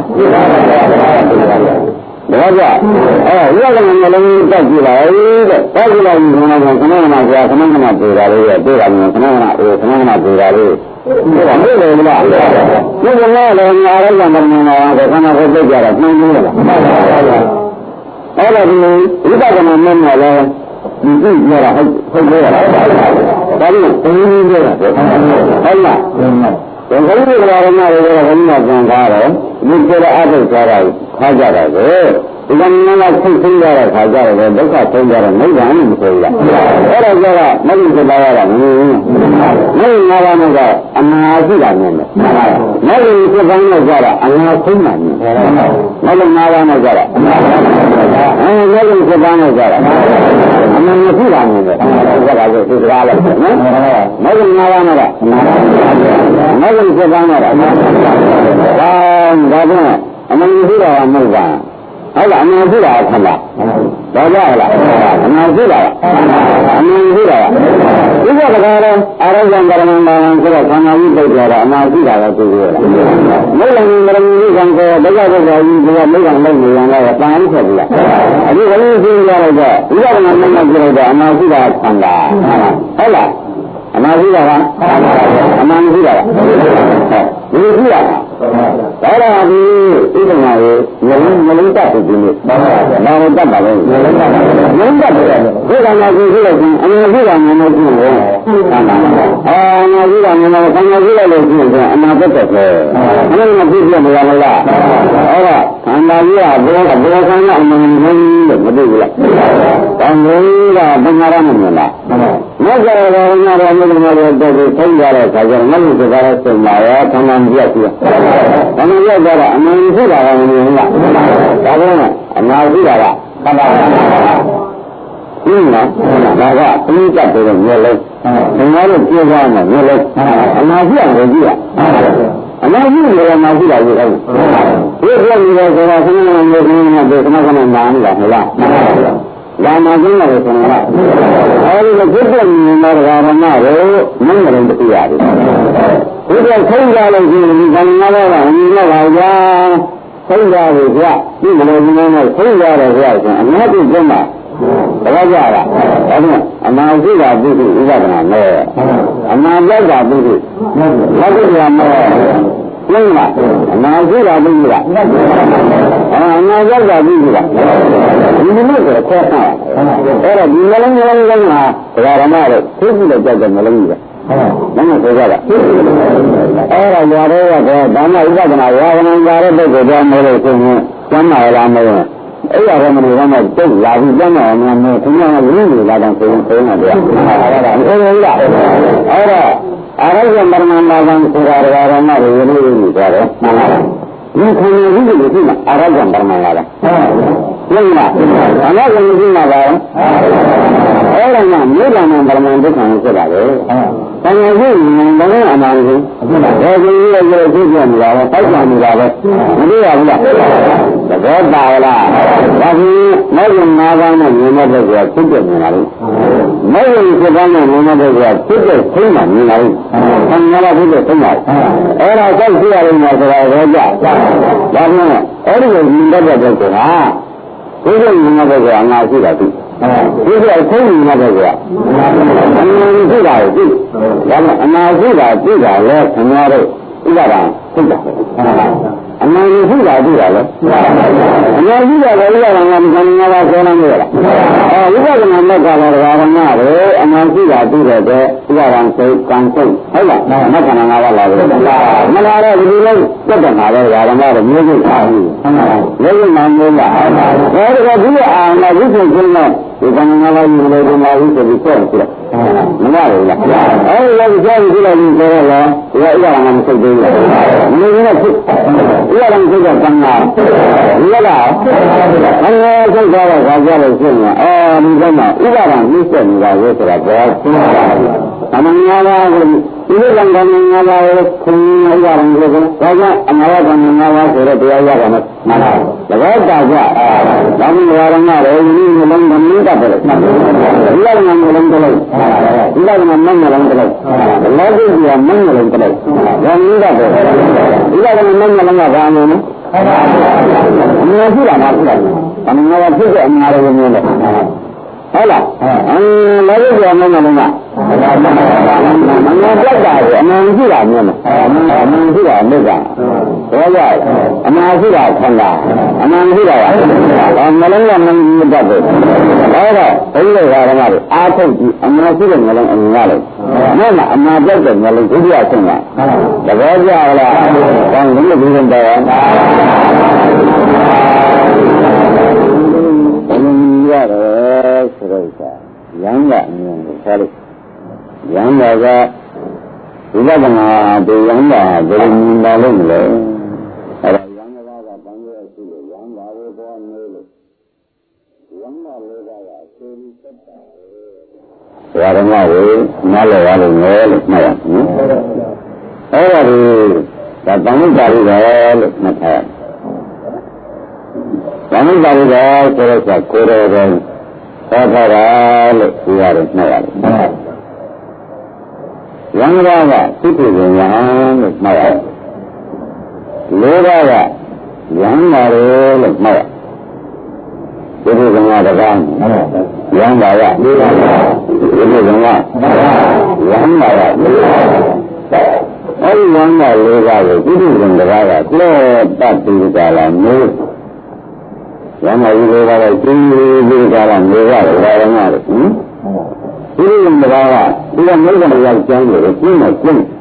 ဒါကြအဲဒီကနေ့လည်းတက်ကြည့်ပါဦးတဲ့တက်ကြည့်လိုက်ရင်ခဏခဏခဏခဏကြားခဏခဏတွေ့တာလေးတွေ့တာမျိုးခဏခဏအေးခဏခဏတွေ့တာလေးဒါမေးတယ်လားဒီကနေ့လည်းအားရတဲ့မင်းနာကခဏခဏသိကြတာနှင်းလို့လားအဲ့ဒါဒီဝိပဿနာနဲ့လည်းဒီကြည့်ရတာဟုတ်ဟုတ်လို့ရတာဒါပြီးဘယ်နည်းပြောတာဟုတ်လားဒီကနေ့ကလာရမှာလည်းဘယ်မှာကြံကားတော့ဒီကျတော့အထုပ်သွားတာခါကြတာပဲဒီကနေ့ကဆိတ်ဆိတ်ရတဲ့ခါကြတော့ဒုက္ခဆုံးကြတော့နိဗ္ဗာန်ကိုမဆိုရအဲ့ဒါကြတော့မဂ္ဂင်ဆက်ပါရတာမင်းမင်းငါးပါးနဲ့ကအနာရှိတာမြင်တယ်မဂ္ဂင်ဆက်ပါးနဲ့ကြတော့အနာဆုံးတာမြင်တယ်မဂ္ဂင်ငါးပါးနဲ့ကြတော့အဲမဂ္ဂင်ဆက်ပါးနဲ့ကြတော့အနာမရှိတာမြင်တယ်ဒါကလည်းဒီစကားလိုက်နော်မဂ္ဂင်ငါးပါးနဲ့ကမဂ္ဂင်ဆက်ပါးနဲ့ကဒါဒါတော့အမှန်ရှိတာမဟုတ်ပါဟုတ်လားအမှန်ရှိတာခန္ဓာဒါကြလားအမှန်ရှိတာအမှန်ရှိတာဒီကတကားတော့အာရဇံကရဏံဘာဆိုတော့ခန္ဓာကြီးပိတ်သွားတာအမှန်ရှိတာလည်းသိရလားမိလံကရဏီကံကိုဒုက္ခဒုက္ခကြီးကမိလံလုံးနေရင်လည်းတန်ပြီးဖြစ်ပြီလားအခုကလေးသိရတော့ဒီကနေ့မှမကြည့်တော့အမှန်ရှိတာခန္ဓာဟုတ်လားအမှန်ရှိတာကအမှန်ရှိတာဒီရှိတာဒါတော့ဒီဥပမာရေငလုံးငလုံးတက်ပြီးပြီဘာလို့တက်ပါလဲငလုံးတက်ငလုံးတက်တယ်ဒီကနေ့ကိုရှိလို့အမှန်ရှိတာမျိုးမရှိဘူးအာငါရှိတာမျိုးနဲ့ဆံငါရှိလိုက်လို့ရှိရင်အမှန်တက်တယ်ပဲအမှန်မဖြစ်ပြမရဘူးလားအဲ့ဒါခန္ဓာကြီးကဘောကဘောဆံကအမှန်မဟုတ်လို့မသိဘူးလားတောင်းလို့ကဘင်္ဂရမမြင်လားမဟုတ်ကြတော့ငါတို့မျိုးမျိုးတော့တက်ပြီးဆုံးကြတဲ့ခါကျတော့ငါ့လူစကားနဲ့ဆုံးလာရောခန္ဓာမပြတ်ဘူး။အမှန်ရောက်ကြတာအမှန်ရှိတာကမမြင်ဘူးလား။ဒါကြောင့်အမှန်ရှိတာကသဘာဝ။ဒီနော်ဒါကပြိတ္တတဲ့မျိုးလုံး။ဒီမှာတော့ပြောကြမှာမျိုးလုံး။အမှန်ရှိအောင်ကြည့်ရ။အမှန်ရှိတယ်အမှန်ရှိတာကိုဟုတ်။ဒီလိုမျိုးဆိုတာခဏခဏမျိုးမျိုးနဲ့ခဏခဏနားနေတာဟုတ်လား။ဒါမှကျင်းတယ်ဆိုတော့အဲဒီလိုဖြစ်တဲ့မြင်တော့ဓမ္မကိုမင်းလည်းသိရတယ်။ဒီတော့ဆုံးကြလို့ရှိရင်ဒီကံငါးပါးကမြင်တော့ပါဗျာ။ဆုံးကြပြီဗျာ။ဒီမလို့ဒီမှာဆုံးကြတယ်ဗျာဆိုအများကြီးကျင်းမှာတပတ်ကြလား။ဒါနဲ့အနာရှိတာပြုစုဥပဒနာနဲ့အနာပြောက်တာပြုစုမဂ္ဂင်ရာနဲ့ကျင်းမှာအနာရှိတာပြုစုလား။အာအနာပြောက်တာပြုစုလား။ဒီလိုဆိုခေါ်တာအဲ့တော့ဒီမလုံးမလုံးလုံးကဒကာရမတို့သိပြီလို့ကြောက်တယ်မလုံးကြီးပဲဟုတ်လားဆိုကြတာအဲ့ဒါရွာတော့ကတော့ဒါမှဥပဒနာဝါဒနာကြတဲ့ပုဂ္ဂိုလ်ကြောင့်မလို့ဆိုရင်ကျမ်းမာလားမလို့အဲ့ဒါကမလို့တော့တုတ်လာပြီးကျမ်းတော်များများခင်ဗျားကရင်းနေလာတော့ဆိုရင်ဆိုနေတယ်အဲ့ဒါဟုတ်တယ်လားအဲ့ဒါအာရဇမရဏလာကံဆိုတာရရမတွေရင်းနေနေကြတယ်ဒီခင်ဗျားကြီးကဒီမှာအာရဇမရဏလာကဟုတ်လားအနာဂတ်ကြီးမှာပါအဲ့ဒါကမြေလမံပရမန်ဒုက္ခကိုဖြစ်တာလေ။ဘာလို့လဲ။ဘာလို့အမှန်ကိုဘယ်လိုလဲဆိုသိပြနေတာလဲ။တောက်ကြနေတာပဲ။မသိရဘူးလား။သဘောပါလား။ဒါကြီးမေယုံ၅ပါးနဲ့မြင်တဲ့ဘက်ကဖြစ်ပြနေတာလေ။မေယုံ၅ပါးနဲ့မြင်တဲ့ဘက်ကဖြစ်တဲ့သိမှမြင်လာဘူး။ဆံငါးပါးဖြစ်တဲ့သိမှ။အဲ့ဒါကိုသိရရင်ဆိုတာရောကြ။ဒါကြောင့်အဲ့ဒီကိုမြင်တဲ့ဘက်ကဆိုတာဒီလိုမြင်တဲ့ဘက်ကအငါရှိတာသိ။ဒီလိုဆုံးမြင်တဲ့ဘက်ကအနာရှိတာကိုသိ။ဒါမှအနာရှိတာသိတာလဲခင်ဗျားတို့ဥပဒါသိတာ။အနာရှိတာသိတာလဲ။အနာရှိတာလည်းဥပဒါကမခံနိုင်ပါဆိုနေရလား။အဲဥပဒါနဲ့ကလည်းဓမ္မတွေအနာရှိတာသိတဲ့ဥပဒါစိတ်ကံစိတ်ဟုတ်လား။မခံနိုင်ပါလားလို့။မလာတော့ဒီလိုစက်တယ်မှာလည်းဓမ္မတွေမျိုးစုထားဘူး။မျိုးစုမှမလို့လား။ဒါကဒီအာနာဝိသုချင်းနဲ့ဒီကံငါးပါးယူလို့ဒီမှာဝိသုပြီးဆက်ကြည့်။မရဘူးလား။အဲဒီလိုဆက်ကြည့်လိုက်ပြီးဆိုတော့လည်းဒီအရာကမစိတ်သေးဘူး။မင်းကဖြစ်ဒီအရာကစိတ်ကကံငါဒီလား။အဲစိတ်ကတော့ကြာကြလို့ဖြစ်နေအော်ဒီကမှဥပါဒံနှိစ္စနေတာလေဆိုတာပေါ်ရှင်းတာ။အမှန်ငါးပါးကိုဒီလိုကံငါးပါးကိုခွန်ဥပါဒံလို့ဆိုတော့ဒါကအနာဝကံငါးပါးဆိုတော့တရားရတာမမှန်ပါဘူး။သဘောတာကြ။ဒါမှမဟုတ်ရမှာလေဒီလိုလုံးမင်းတတ်တယ်။ဒီလိုမှမလုံးတယ်။ဒီလိုမှမင်းလုံးတယ်။လောကကြီးကမင်းလုံးတယ်။ဒါမင်းတတ်တယ်။ဒီလိုမှမင်းလုံးကဘာမှမဟုတ်ဘူး။အများကြီးလားမဟုတ်လား။အများကြီးဖြစ်တဲ့အများတွေမျိုးလေ။ဟုတ်လား။အင်းလောကကြီးကမင်းလုံးကမင်းတက်တာအမှန်ရှိတာမျိုးနော်အမှန်ရှိတာမိစ္ဆာဘောရအမှန်ရှိတာခန္ဓာအမှန်ရှိတာကမလုံးကမင်းတတ်တယ်အဲ့တော့ဘုရားဓမ္မတွေအားထုတ်ပြီးအမှန်ရှိတဲ့မလုံးအမြင်ရတယ်နောက်မှအမှန်တက်တဲ့မလုံးဒုတိယဆင့်ကသဘောကျလားကောင်းလို့ဒီလိုတော့ဘယ်လိုရတယ်ဆိုတော့ရမ်းကအမြင်ကိုဆက်လို့ရမ်းတာကဝိပဿနာတရားရမ်းတာဘယ်လိုမြင်ပါလိမ့်မလဲအဲဒါရမ်းတာကတန်ရဲ့ရှိလို့ရမ်းတာကိုပေါ်နေလို့ရမ်းတာလေးကအစေပြီးသက်တာပဲဓမ္မကိုနားလည်ရလို့ငယ်လို့မှတ်ရနော်အဲဒါကိုဒါတန်မြတ်တာလေးပဲလို့မှတ်ထားရတန်မြတ်တာလေးပဲဆိုတော့ကိုယ်တော်ကဟောထားတာလို့ပြောရတယ်မှတ်ရတယ်ရံကားကသိတိဉာဏ်လို့မှတ်ရတယ်။လေးပါးကရံပါလေလို့မှတ်ရတယ်။သိတိဉာဏ်တကားရံပါရသိတိဉာဏ်ရံပါရအဲဒီရံပါလေးပါးကိုသိတိဉာဏ်တကားကလောပတ်ပြီးကြလာမျိုးရံပါလေးပါးကသိတိကြလာမျိုးကဘာရံပါလဲဟင်ဒီလိုမျိုးကဒီကမိဂ္ဂမရောက်ကျမ်းလို့ပြင်းနေပြင်း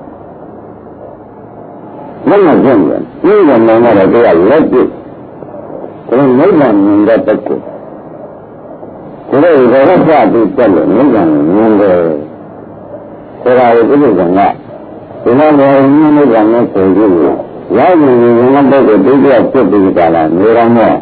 မင်းကကျမ်းတယ်ဒီကမှန်းတော့တရားလက်ပြဒါမိဂ္ဂမြင်တဲ့တက်ကိုဒီလိုရောစပြီးတက်လို့မိဂ္ဂမြင်တယ်ဆိုတာကိုဒီလိုကဒီမှာလည်းမြင်မိဂ္ဂနဲ့ဆိုကြည့်လို့ရောက်နေရင်ဘုရားဒုတိယဖြစ်ပြီးကြလားနေရမော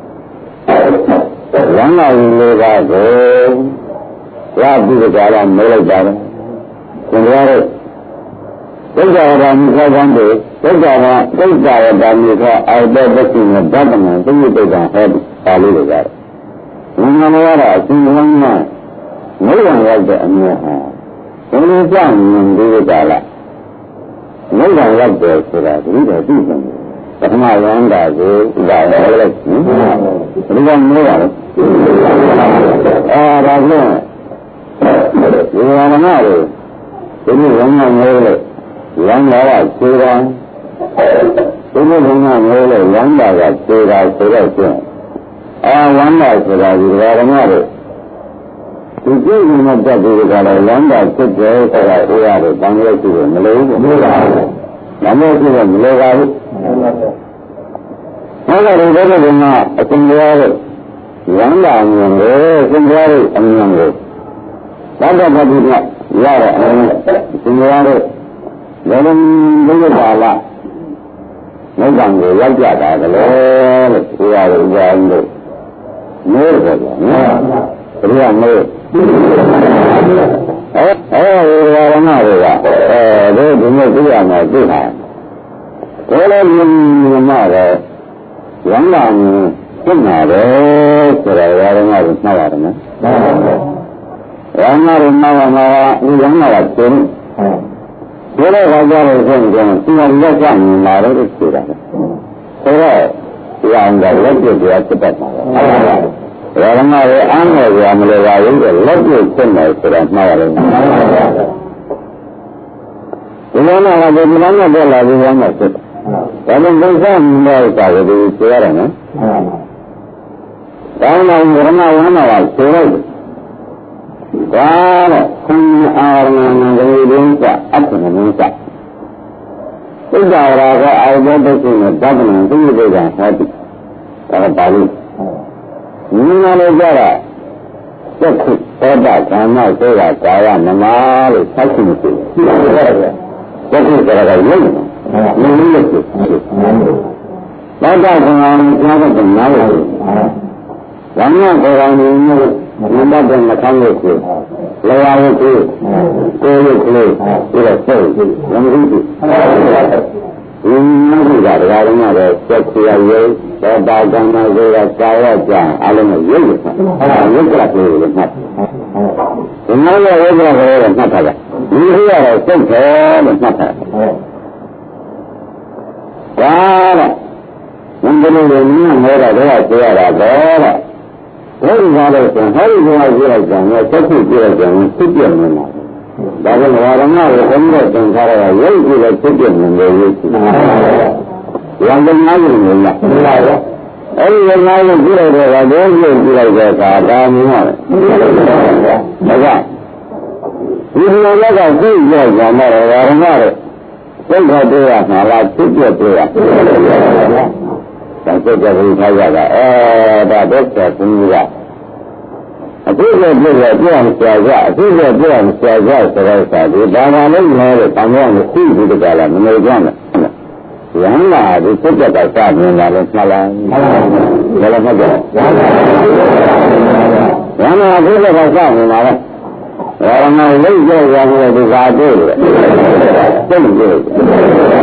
လမ်းလာရင်လေးပါကိုရပြီးကြတာမဲလိုက်တာလေ။သင်္ကြန်ရဲ့ဒုက္ခရာမိခကံတွေဒုက္ခရာဒုက္ခရာဓာမိခအောက်တဲ့သက်ရှင်တဲ့ဓမ္မနဲ့သိဒုက္ခဟောပါလို့ရတယ်။ဘုရားတော်ကအရှင်ဘုရားမိဂ္ဂံရောက်တဲ့အမြဲဟာဘယ်လိုကြောင့်မြင်သေးကြလား။မိဂ္ဂံရောက်တယ်ဆိုတာဒီလိုသိတယ်။ပထမဝန္တာကိုဥပါဒ်လိုက်နော်။ဒီကမျိုးပါလေ။အာဒါကဒီဝါဒနာတွေဒီလိုဝမ်းမြောက်နေလို့ဝမ်းသာကခြေတာဒီလိုဝမ်းမြောက်နေလို့ဝမ်းသာကခြေတာဆိုတော့ကျင်းအာဝမ်းသာဆိုတာဒီဝါဒနာတွေဒီကြည့်နေတတ်ပြီးကြတော့ဝမ်းသာဖြစ်တယ်ဆိုတာအေးရတယ်တန်ရုပ်ရှိတယ်မလို့ဘူးမလို့ပါဘူးမလို့ရှိတယ်မလို့ပါဘူးဟောကလည်းဘယ်လိုလဲအရှင်ဘုရားရဲ့ဝမ်းသာမြင်တယ်အရှင်ဘုရားရဲ့အမြင်ကိုသတ္တပတိကရတဲ့အမြင်အရှင်ဘုရားရဲ့လည်းဘုရားပါလားနိဗ္ဗာန်ကိုရောက်ကြတာကလေးလို့ဘုရားရဲ့ဥပဒေလို့မိုးတယ်ဗျာနော်ဘုရားမိုးအဲအဲဒီဝါရဏတွေကအဲဒီမျိုးသိရမှာသိတာဘယ်လိုမြင်မှာလဲဝမ်းသာမြင်ဖြစ်မှာပဲဆိုတော့ဝါရဏကိုမှတ်ရတယ်နော်ဝမ်းသာကိုမှတ်မှာကဒီဝမ်းသာကကျင်းဒီလိုခါကြလို့ဆိုရင်ဒီမှာလက်ကြမြင်လာတော့ဆိုတာဆိုတော့ဒီအောင်ကလက်ပြပြဖြစ်တတ်မှာပဲဝါရဏရဲ့အားနဲ့ရမလို့ပါဘူးလက်ပြဖြစ်နေဆိုတာမှတ်ရတယ်ဒီလိုနဲ့ကဒီမနာနဲ့ပြလာပြီးရမှာဖြစ်ဒါနဲ့ဘုရားမြတ်တာကိုဒီပြောရတယ်နော်။ဒါမှမဟုတ်ဝရဏဝမ်းသာကဆိုလိုက်။ဒါတော့ခွန်အာရဏံဂရိဒင်းကအတ္တနင်းကသုဒ္ဓရာကအာယုဒ္ဒကိနဲ့ဗဒ္ဒနာသိယဒေကဟောတိ။ဒါကပါဠိ။ညီမလေးကြတာသက္ခုသောတာကာမဆိုတာကာယနမလို့သတ်ရှိနေတယ်။သက္ခုဆိုတာကရုပ်မင်းလေးဖြစ်သောတာပန်ကြားတဲ့နားလို့ဝမ်းမြောက်ကိုယ်တော်မျိုးမြတ်တဲ့နှခမ်းလို့ဖြစ်လောရဝုကိုကိုယ်ရုပ်ကလေးပြီးတော့စိတ်ဝမ်းကြီးဒီမျိုးကတရားတော်မှာစက်ခွေရုပ်သောတာပန်ဆိုတာကာယကြံအလုံးကိုရုပ်ရတာရုပ်ကလေးကိုမှတ်ဒီမှာလည်းရုပ်ကလေးကိုမှတ်ထားတာဒီလိုရတော့စိတ်တယ်လို့မှတ်ထားဒါတော့ဘယ်လိုလဲနည်းမောတာတော့ပြောရတာတော့ဘယ်လိုလဲဆိုဟောဒီကောင်ကပြောလိုက်ကြတယ်သက်ဖြစ်ပြောလိုက်ကြတယ်ဖြစ်ပြနေတာဒါကဝါရဏကိုဘုန်းကြီးကသင်္ခါရကရုပ်ကြည့်လိုက်ဖြစ်ပြနေတယ်ရုပ်ကြည့်ရံတဲ့နားရင်လည်းလားအဲ့ဒီရံနားကိုကြည့်လိုက်တော့ဘယ်လိုကြည့်လိုက်တဲ့အခါဒါမျိုးရတယ်ဒါကဒီလိုလက်ကသိကြကြမှာဝါရဏရဲ့သိခါတွေ့ရမှာလားဖြစ်ပြတွေ့ရဒါစိတ်ကြပြီးထားရတာအဲဒါတော့ဆက်ပြီးကအခုကပြည့်ရပြည့်အောင်ဆရာကအခုကပြည့်အောင်ဆရာကဆိုတော့စာဒီဘာမှလည်းမလဲတောင်းရမသိဘူးတကယ်လားမနေကြနဲ့ရဟန္တာဒီစိတ်ကြတာစမြင်လာလို့မှတ်လားဘယ်လိုမှတ်ကြရဟန္တာဒီကစမြင်လာတော့ဝါရဏလိတ်ကြောရမယ်ဒီကာတွေ့တယ်စိတ်တွေ့